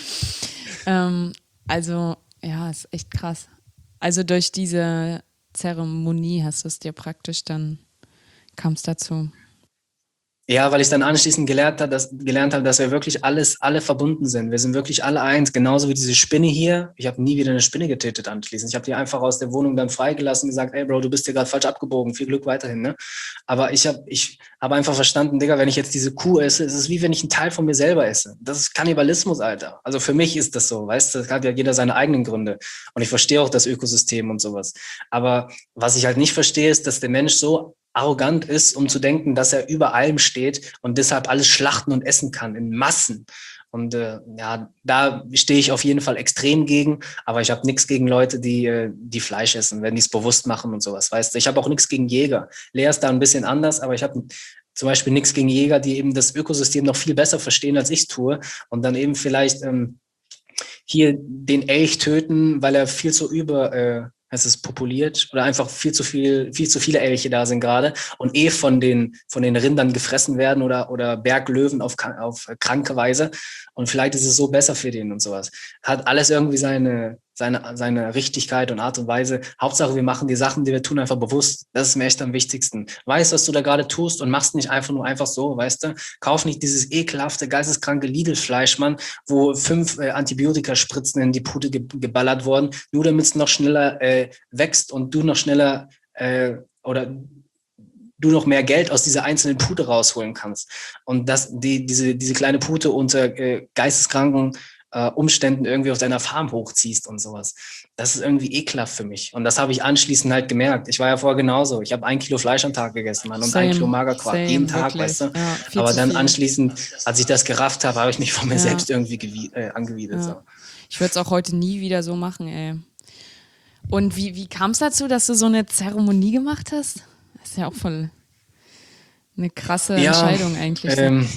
Also, ja, ist echt krass. Also durch diese Zeremonie hast du es dir praktisch dann, kam es dazu. Ja, weil ich dann anschließend gelernt habe, dass wir wirklich alle verbunden sind. Wir sind wirklich alle eins, genauso wie diese Spinne hier. Ich habe nie wieder eine Spinne getötet anschließend. Ich habe die einfach aus der Wohnung dann freigelassen und gesagt, ey Bro, du bist hier gerade falsch abgebogen, viel Glück weiterhin. Ne? Aber ich hab einfach verstanden, Digga, wenn ich jetzt diese Kuh esse, ist es wie wenn ich einen Teil von mir selber esse. Das ist Kannibalismus, Alter. Also für mich ist das so, weißt du, das hat ja jeder seine eigenen Gründe. Und ich verstehe auch das Ökosystem und sowas. Aber was ich halt nicht verstehe, ist, dass der Mensch so arrogant ist, um zu denken, dass er über allem steht und deshalb alles schlachten und essen kann in Massen. Und ja, da stehe ich auf jeden Fall extrem gegen, aber ich habe nichts gegen Leute, die Fleisch essen, wenn die es bewusst machen und sowas, weißt du. Ich habe auch nichts gegen Jäger. Lea ist da ein bisschen anders, aber ich habe zum Beispiel nichts gegen Jäger, die eben das Ökosystem noch viel besser verstehen, als ich es tue und dann eben vielleicht hier den Elch töten, weil er viel zu heißt es populiert oder einfach viel zu viele Elche da sind gerade und von den Rindern gefressen werden oder Berglöwen auf kranke Weise. Und vielleicht ist es so besser für den und sowas. Hat alles irgendwie seine Richtigkeit und Art und Weise. Hauptsache, wir machen die Sachen, die wir tun, einfach bewusst. Das ist mir echt am wichtigsten. Weißt, was du da gerade tust und machst nicht einfach so, weißt du? Kauf nicht dieses ekelhafte, geisteskranke Lidl-Fleisch, Mann, wo 5 Antibiotikaspritzen in die Pute geballert wurden, nur damit es noch schneller wächst und du noch schneller oder du noch mehr Geld aus dieser einzelnen Pute rausholen kannst. Und dass diese kleine Pute unter geisteskranken Umständen irgendwie auf deiner Farm hochziehst und sowas. Das ist irgendwie ekelhaft für mich. Und das habe ich anschließend halt gemerkt. Ich war ja vorher genauso. Ich habe 1 Kilo Fleisch am Tag gegessen, Mann, und 1 Kilo Magerquark jeden Tag, wirklich. weißt du. Ja, aber dann anschließend, als ich das gerafft habe, habe ich mich von mir selbst irgendwie angewidert. Ja. So. Ich würde es auch heute nie wieder so machen, ey. Und wie kam es dazu, dass du so eine Zeremonie gemacht hast? Das ist ja auch voll eine krasse Entscheidung eigentlich.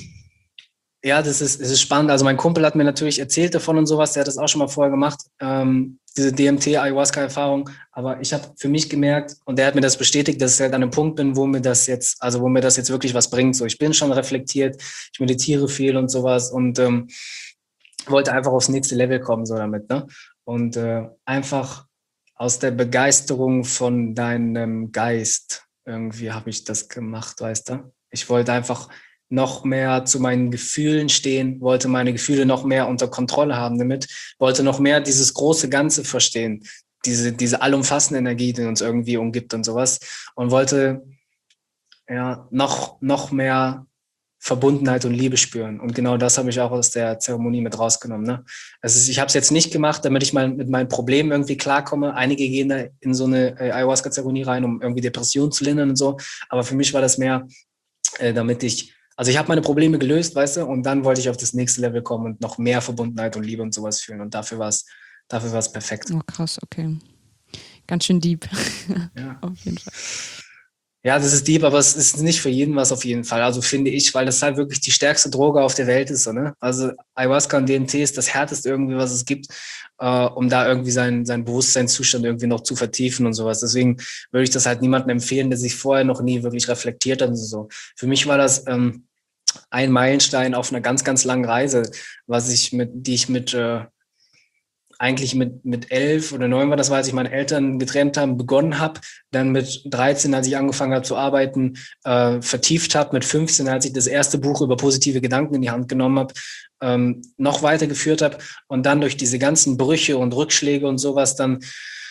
Ja, es ist spannend. Also mein Kumpel hat mir natürlich erzählt davon und sowas, der hat das auch schon mal vorher gemacht, diese DMT-Ayahuasca-Erfahrung. Aber ich habe für mich gemerkt, und der hat mir das bestätigt, dass ich halt an einem Punkt bin, wo mir das jetzt wirklich was bringt. So, ich bin schon reflektiert, ich meditiere viel und sowas und wollte einfach aufs nächste Level kommen, so damit, ne? Und einfach aus der Begeisterung von deinem Geist irgendwie habe ich das gemacht, weißt du? Ich wollte einfach noch mehr zu meinen Gefühlen stehen, wollte meine Gefühle noch mehr unter Kontrolle haben damit, wollte noch mehr dieses große Ganze verstehen, diese allumfassende Energie, die uns irgendwie umgibt und sowas, und wollte ja noch mehr Verbundenheit und Liebe spüren. Und genau das habe ich auch aus der Zeremonie mit rausgenommen. Ne? Ich habe es jetzt nicht gemacht, damit ich mal mit meinen Problemen irgendwie klarkomme. Einige gehen da in so eine Ayahuasca-Zeremonie rein, um irgendwie Depressionen zu lindern und so. Aber für mich war das mehr, also ich habe meine Probleme gelöst, weißt du, und dann wollte ich auf das nächste Level kommen und noch mehr Verbundenheit und Liebe und sowas fühlen. Und dafür war es perfekt. Oh, krass, okay. Ganz schön deep. Ja. Auf jeden Fall. Ja, das ist deep, aber es ist nicht für jeden was auf jeden Fall. Also finde ich, weil das halt wirklich die stärkste Droge auf der Welt ist. So, ne? Also Ayahuasca und DMT ist das härteste irgendwie, was es gibt, um da irgendwie seinen Bewusstseinszustand irgendwie noch zu vertiefen und sowas. Deswegen würde ich das halt niemandem empfehlen, der sich vorher noch nie wirklich reflektiert hat und so. Für mich war das ein Meilenstein auf einer ganz, ganz langen Reise, die ich eigentlich mit 11 oder 9 war das, als ich meine Eltern getrennt haben, begonnen habe, dann mit 13, als ich angefangen habe zu arbeiten, vertieft habe, mit 15, als ich das erste Buch über positive Gedanken in die Hand genommen habe, noch weitergeführt habe und dann durch diese ganzen Brüche und Rückschläge und sowas dann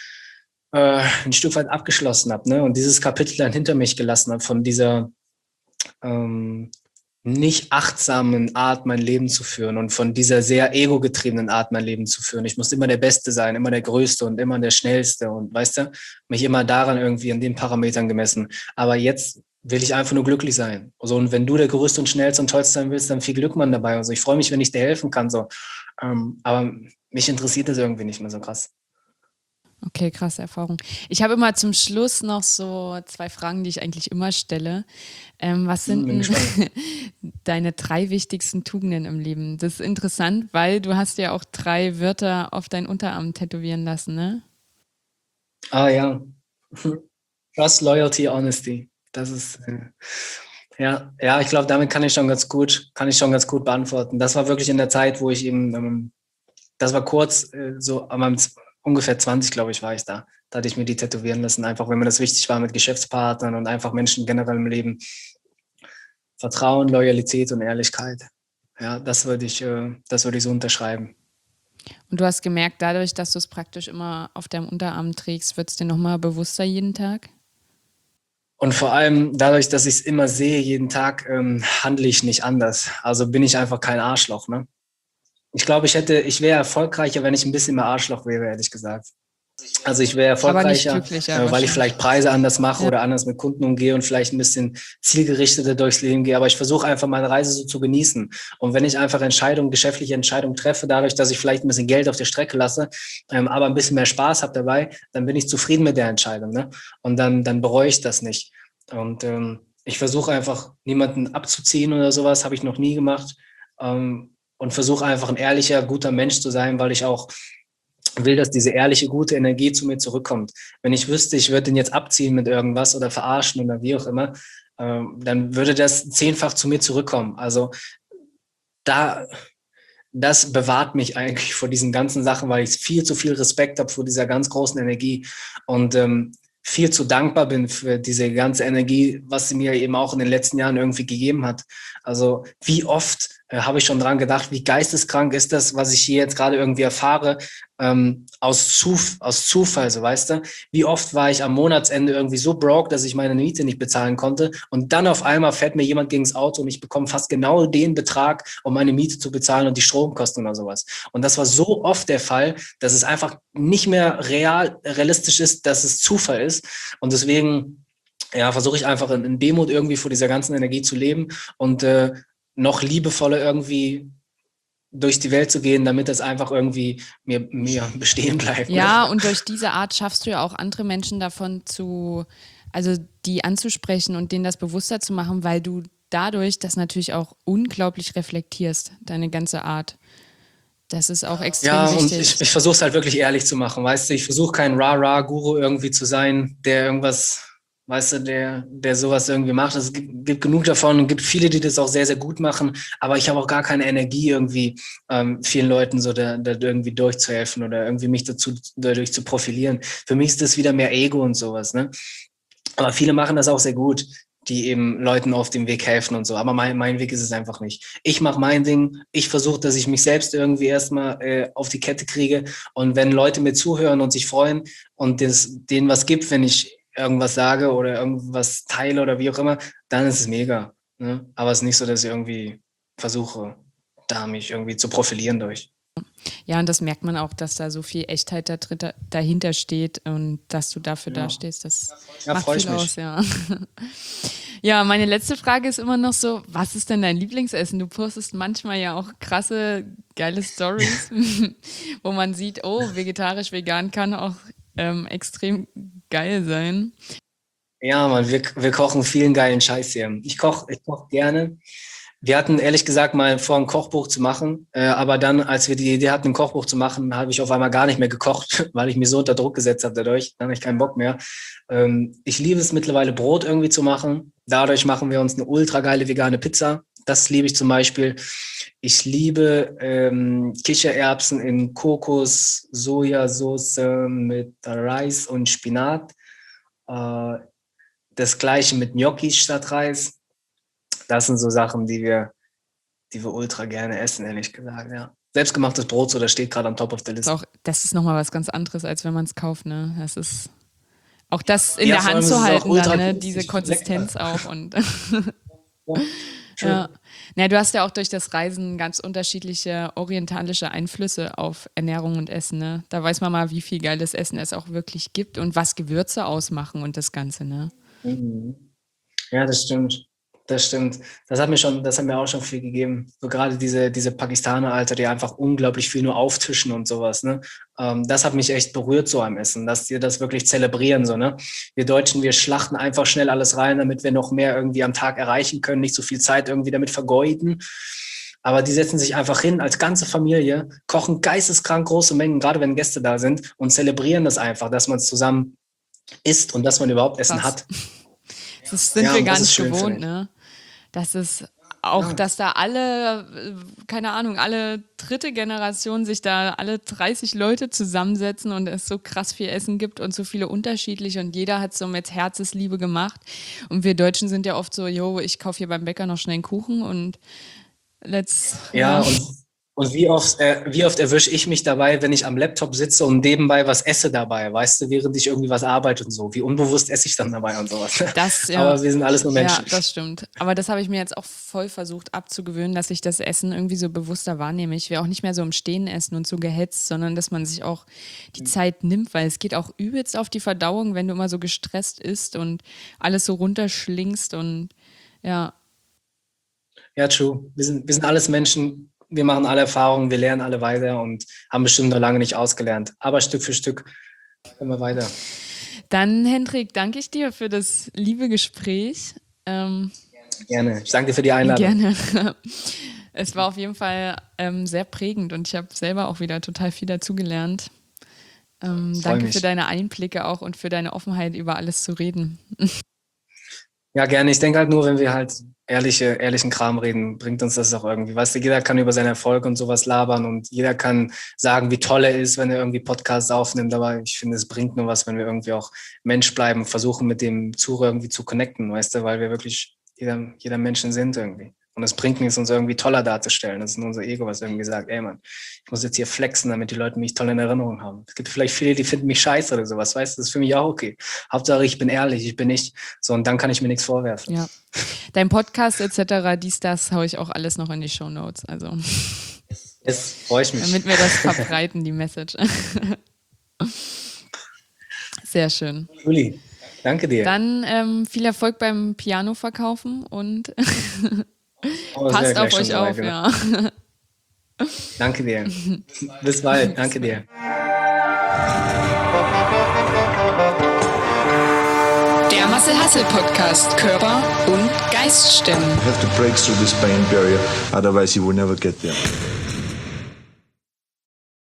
ein Stück weit abgeschlossen habe, ne? Und dieses Kapitel dann hinter mich gelassen habe von dieser nicht achtsamen Art, mein Leben zu führen und von dieser sehr ego-getriebenen Art, mein Leben zu führen. Ich muss immer der Beste sein, immer der Größte und immer der Schnellste und, weißt du, mich immer daran irgendwie an den Parametern gemessen. Aber jetzt will ich einfach nur glücklich sein. Also, und wenn du der Größte und Schnellste und Tollste sein willst, dann viel Glück, Mann, dabei. Also ich freue mich, wenn ich dir helfen kann, so. Aber mich interessiert das irgendwie nicht mehr so krass. Okay, krasse Erfahrung. Ich habe immer zum Schluss noch so 2 Fragen, die ich eigentlich immer stelle. Was sind deine 3 wichtigsten Tugenden im Leben? Das ist interessant, weil du hast ja auch 3 Wörter auf deinen Unterarm tätowieren lassen, ne? Ah ja. Trust, Loyalty, Honesty. Das ist ja, ich glaube, damit kann ich schon ganz gut beantworten. Das war wirklich in der Zeit, wo ich eben, das war kurz, so an meinem ungefähr 20, glaube ich, war ich da. Da hatte ich mir die tätowieren lassen, einfach wenn mir das wichtig war mit Geschäftspartnern und einfach Menschen generell im Leben. Vertrauen, Loyalität und Ehrlichkeit. Ja, das würde ich so unterschreiben. Und du hast gemerkt, dadurch, dass du es praktisch immer auf deinem Unterarm trägst, wird es dir nochmal bewusster jeden Tag? Und vor allem dadurch, dass ich es immer sehe, jeden Tag, handle ich nicht anders. Also bin ich einfach kein Arschloch, ne? Ich glaube, ich wäre erfolgreicher, wenn ich ein bisschen mehr Arschloch wäre, ehrlich gesagt. Also ich wäre erfolgreicher, Aber nicht glücklicher weil ich wahrscheinlich. vielleicht Preise anders mache oder anders mit Kunden umgehe und vielleicht ein bisschen zielgerichteter durchs Leben gehe. Aber ich versuche einfach meine Reise so zu genießen. Und wenn ich einfach geschäftliche Entscheidungen treffe, dadurch, dass ich vielleicht ein bisschen Geld auf der Strecke lasse, aber ein bisschen mehr Spaß habe dabei, dann bin ich zufrieden mit der Entscheidung, ne? Und dann bereue ich das nicht. Und ich versuche einfach, niemanden abzuziehen oder sowas, habe ich noch nie gemacht. Und versuche einfach ein ehrlicher, guter Mensch zu sein, weil ich auch will, dass diese ehrliche, gute Energie zu mir zurückkommt. Wenn ich wüsste, ich würde den jetzt abziehen mit irgendwas oder verarschen oder wie auch immer, dann würde das 10-fach zu mir zurückkommen. Also das bewahrt mich eigentlich vor diesen ganzen Sachen, weil ich viel zu viel Respekt habe vor dieser ganz großen Energie und viel zu dankbar bin für diese ganze Energie, was sie mir eben auch in den letzten Jahren irgendwie gegeben hat. Also wie oft habe ich schon dran gedacht, wie geisteskrank ist das, was ich hier jetzt gerade irgendwie erfahre, aus Zufall, so weißt du. Wie oft war ich am Monatsende irgendwie so broke, dass ich meine Miete nicht bezahlen konnte und dann auf einmal fährt mir jemand gegens Auto und ich bekomme fast genau den Betrag, um meine Miete zu bezahlen und die Stromkosten oder sowas. Und das war so oft der Fall, dass es einfach nicht mehr realistisch ist, dass es Zufall ist. Und deswegen versuche ich einfach in Demut irgendwie vor dieser ganzen Energie zu leben und noch liebevoller irgendwie durch die Welt zu gehen, damit das einfach irgendwie mir bestehen bleibt. Ja, ne? und durch diese Art schaffst du ja auch andere Menschen also die anzusprechen und denen das bewusster zu machen, weil du dadurch das natürlich auch unglaublich reflektierst, deine ganze Art. Das ist auch extrem Ja, und wichtig. ich versuche es halt wirklich ehrlich zu machen, weißt du, ich versuche kein Ra-Ra-Guru irgendwie zu sein, der irgendwas, weißt du, der sowas irgendwie macht. Es gibt genug davon und gibt viele, die das auch sehr, sehr gut machen, aber ich habe auch gar keine Energie irgendwie vielen Leuten so da irgendwie durchzuhelfen oder irgendwie mich dadurch zu profilieren. Für mich ist das wieder mehr Ego und sowas, ne? Aber viele machen das auch sehr gut, die eben Leuten auf dem Weg helfen und so. Aber mein Weg ist es einfach nicht. Ich mache mein Ding. Ich versuche, dass ich mich selbst irgendwie erstmal auf die Kette kriege. Und wenn Leute mir zuhören und sich freuen und denen was gibt, wenn ich irgendwas sage oder irgendwas teile oder wie auch immer, dann ist es mega. Ne? Aber es ist nicht so, dass ich irgendwie versuche, da mich irgendwie zu profilieren durch. Ja, und das merkt man auch, dass da so viel Echtheit dahinter steht und dass du dafür dastehst. Das macht freu ich viel mich. aus, ja. Ja, meine letzte Frage ist immer noch so, was ist denn dein Lieblingsessen? Du postest manchmal ja auch krasse, geile Stories, wo man sieht, oh, vegetarisch, vegan kann auch extrem geil sein. Ja, Mann, wir kochen vielen geilen Scheiß hier. Ich koch gerne. Wir hatten ehrlich gesagt mal vor, ein Kochbuch zu machen, aber dann, als wir die Idee hatten, ein Kochbuch zu machen, habe ich auf einmal gar nicht mehr gekocht, weil ich mich so unter Druck gesetzt habe dadurch. Dann habe ich keinen Bock mehr. Ich liebe es mittlerweile, Brot irgendwie zu machen. Dadurch machen wir uns eine ultra geile vegane Pizza. Das liebe ich zum Beispiel. Ich liebe Kichererbsen in Kokos-Sojasauce mit Reis und Spinat. Das gleiche mit Gnocchis statt Reis. Das sind so Sachen, die wir ultra gerne essen, ehrlich gesagt, ja. Selbstgemachtes Brot, so, das steht gerade am Top of the List. Das ist nochmal was ganz anderes, als wenn man es kauft, ne? Das ist auch das in Ja, der vor Hand allem zu ist es auch halten, ultra dann, ne? günstig Diese und Konsistenz lecker. auch und Ja, ja. Na, du hast ja auch durch das Reisen ganz unterschiedliche orientalische Einflüsse auf Ernährung und Essen, ne? Da weiß man mal, wie viel geiles Essen es auch wirklich gibt und was Gewürze ausmachen und das Ganze, ne? Mhm. Ja, das stimmt. Das stimmt. Das hat mir auch schon viel gegeben. So gerade diese Pakistaner, Alter, die einfach unglaublich viel nur auftischen und sowas, ne? Das hat mich echt berührt, so am Essen, dass die das wirklich zelebrieren, so, ne? Wir Deutschen, wir schlachten einfach schnell alles rein, damit wir noch mehr irgendwie am Tag erreichen können, nicht so viel Zeit irgendwie damit vergeuden. Aber die setzen sich einfach hin als ganze Familie, kochen geisteskrank große Mengen, gerade wenn Gäste da sind, und zelebrieren das einfach, dass man es zusammen isst und dass man überhaupt Essen Krass. hat. Das sind Ja, wir und gar das ist nicht schön, gewohnt, finde ich. ne? Das ist auch, dass da alle, keine Ahnung, alle dritte Generation sich da alle 30 Leute zusammensetzen und es so krass viel Essen gibt und so viele unterschiedliche und jeder hat so mit Herzensliebe gemacht. Und wir Deutschen sind ja oft so, yo, ich kaufe hier beim Bäcker noch schnell einen Kuchen und Ja, und wie oft erwische ich mich dabei, wenn ich am Laptop sitze und nebenbei was esse dabei, weißt du, während ich irgendwie was arbeite und so. Wie unbewusst esse ich dann dabei und sowas. Aber wir sind alles nur Menschen. Ja, das stimmt. Aber das habe ich mir jetzt auch voll versucht abzugewöhnen, dass ich das Essen irgendwie so bewusster wahrnehme. Ich will auch nicht mehr so im Stehen essen und so gehetzt, sondern dass man sich auch die Zeit nimmt, weil es geht auch übelst auf die Verdauung, wenn du immer so gestresst isst und alles so runterschlingst und ja. Ja, true. Wir sind alles Menschen, wir machen alle Erfahrungen, wir lernen alle weiter und haben bestimmt noch lange nicht ausgelernt. Aber Stück für Stück immer weiter. Dann, Hendrik, danke ich dir für das liebe Gespräch. Gerne. Ich danke dir für die Einladung. Gerne. Es war auf jeden Fall sehr prägend und ich habe selber auch wieder total viel dazugelernt. Danke für deine Einblicke auch und für deine Offenheit, über alles zu reden. Ja, gerne. Ich denke halt nur, wenn wir halt ehrlichen Kram reden, bringt uns das auch irgendwie. Weißt du, jeder kann über seinen Erfolg und sowas labern und jeder kann sagen, wie toll er ist, wenn er irgendwie Podcasts aufnimmt. Aber ich finde, es bringt nur was, wenn wir irgendwie auch Mensch bleiben, versuchen mit dem Zuhörer irgendwie zu connecten, weißt du, weil wir wirklich jeder Menschen sind irgendwie. Und es bringt nichts, uns irgendwie toller darzustellen. Das ist nur unser Ego, was irgendwie sagt, ey Mann, ich muss jetzt hier flexen, damit die Leute mich toll in Erinnerung haben. Es gibt vielleicht viele, die finden mich scheiße oder sowas, weißt du, das ist für mich auch okay. Hauptsache, ich bin ehrlich, ich bin nicht so und dann kann ich mir nichts vorwerfen. Ja, dein Podcast etc., das haue ich auch alles noch in die Shownotes, also. Jetzt freue ich mich. Damit wir das verbreiten, die Message. Sehr schön. Juli, danke dir. Dann viel Erfolg beim Piano verkaufen und passt auf euch auf, ja. Danke dir. Bis bald. Danke dir. Der Marcel Hassel Podcast Körper und Geist stimmen. You have to break through this pain barrier, otherwise you will never get there.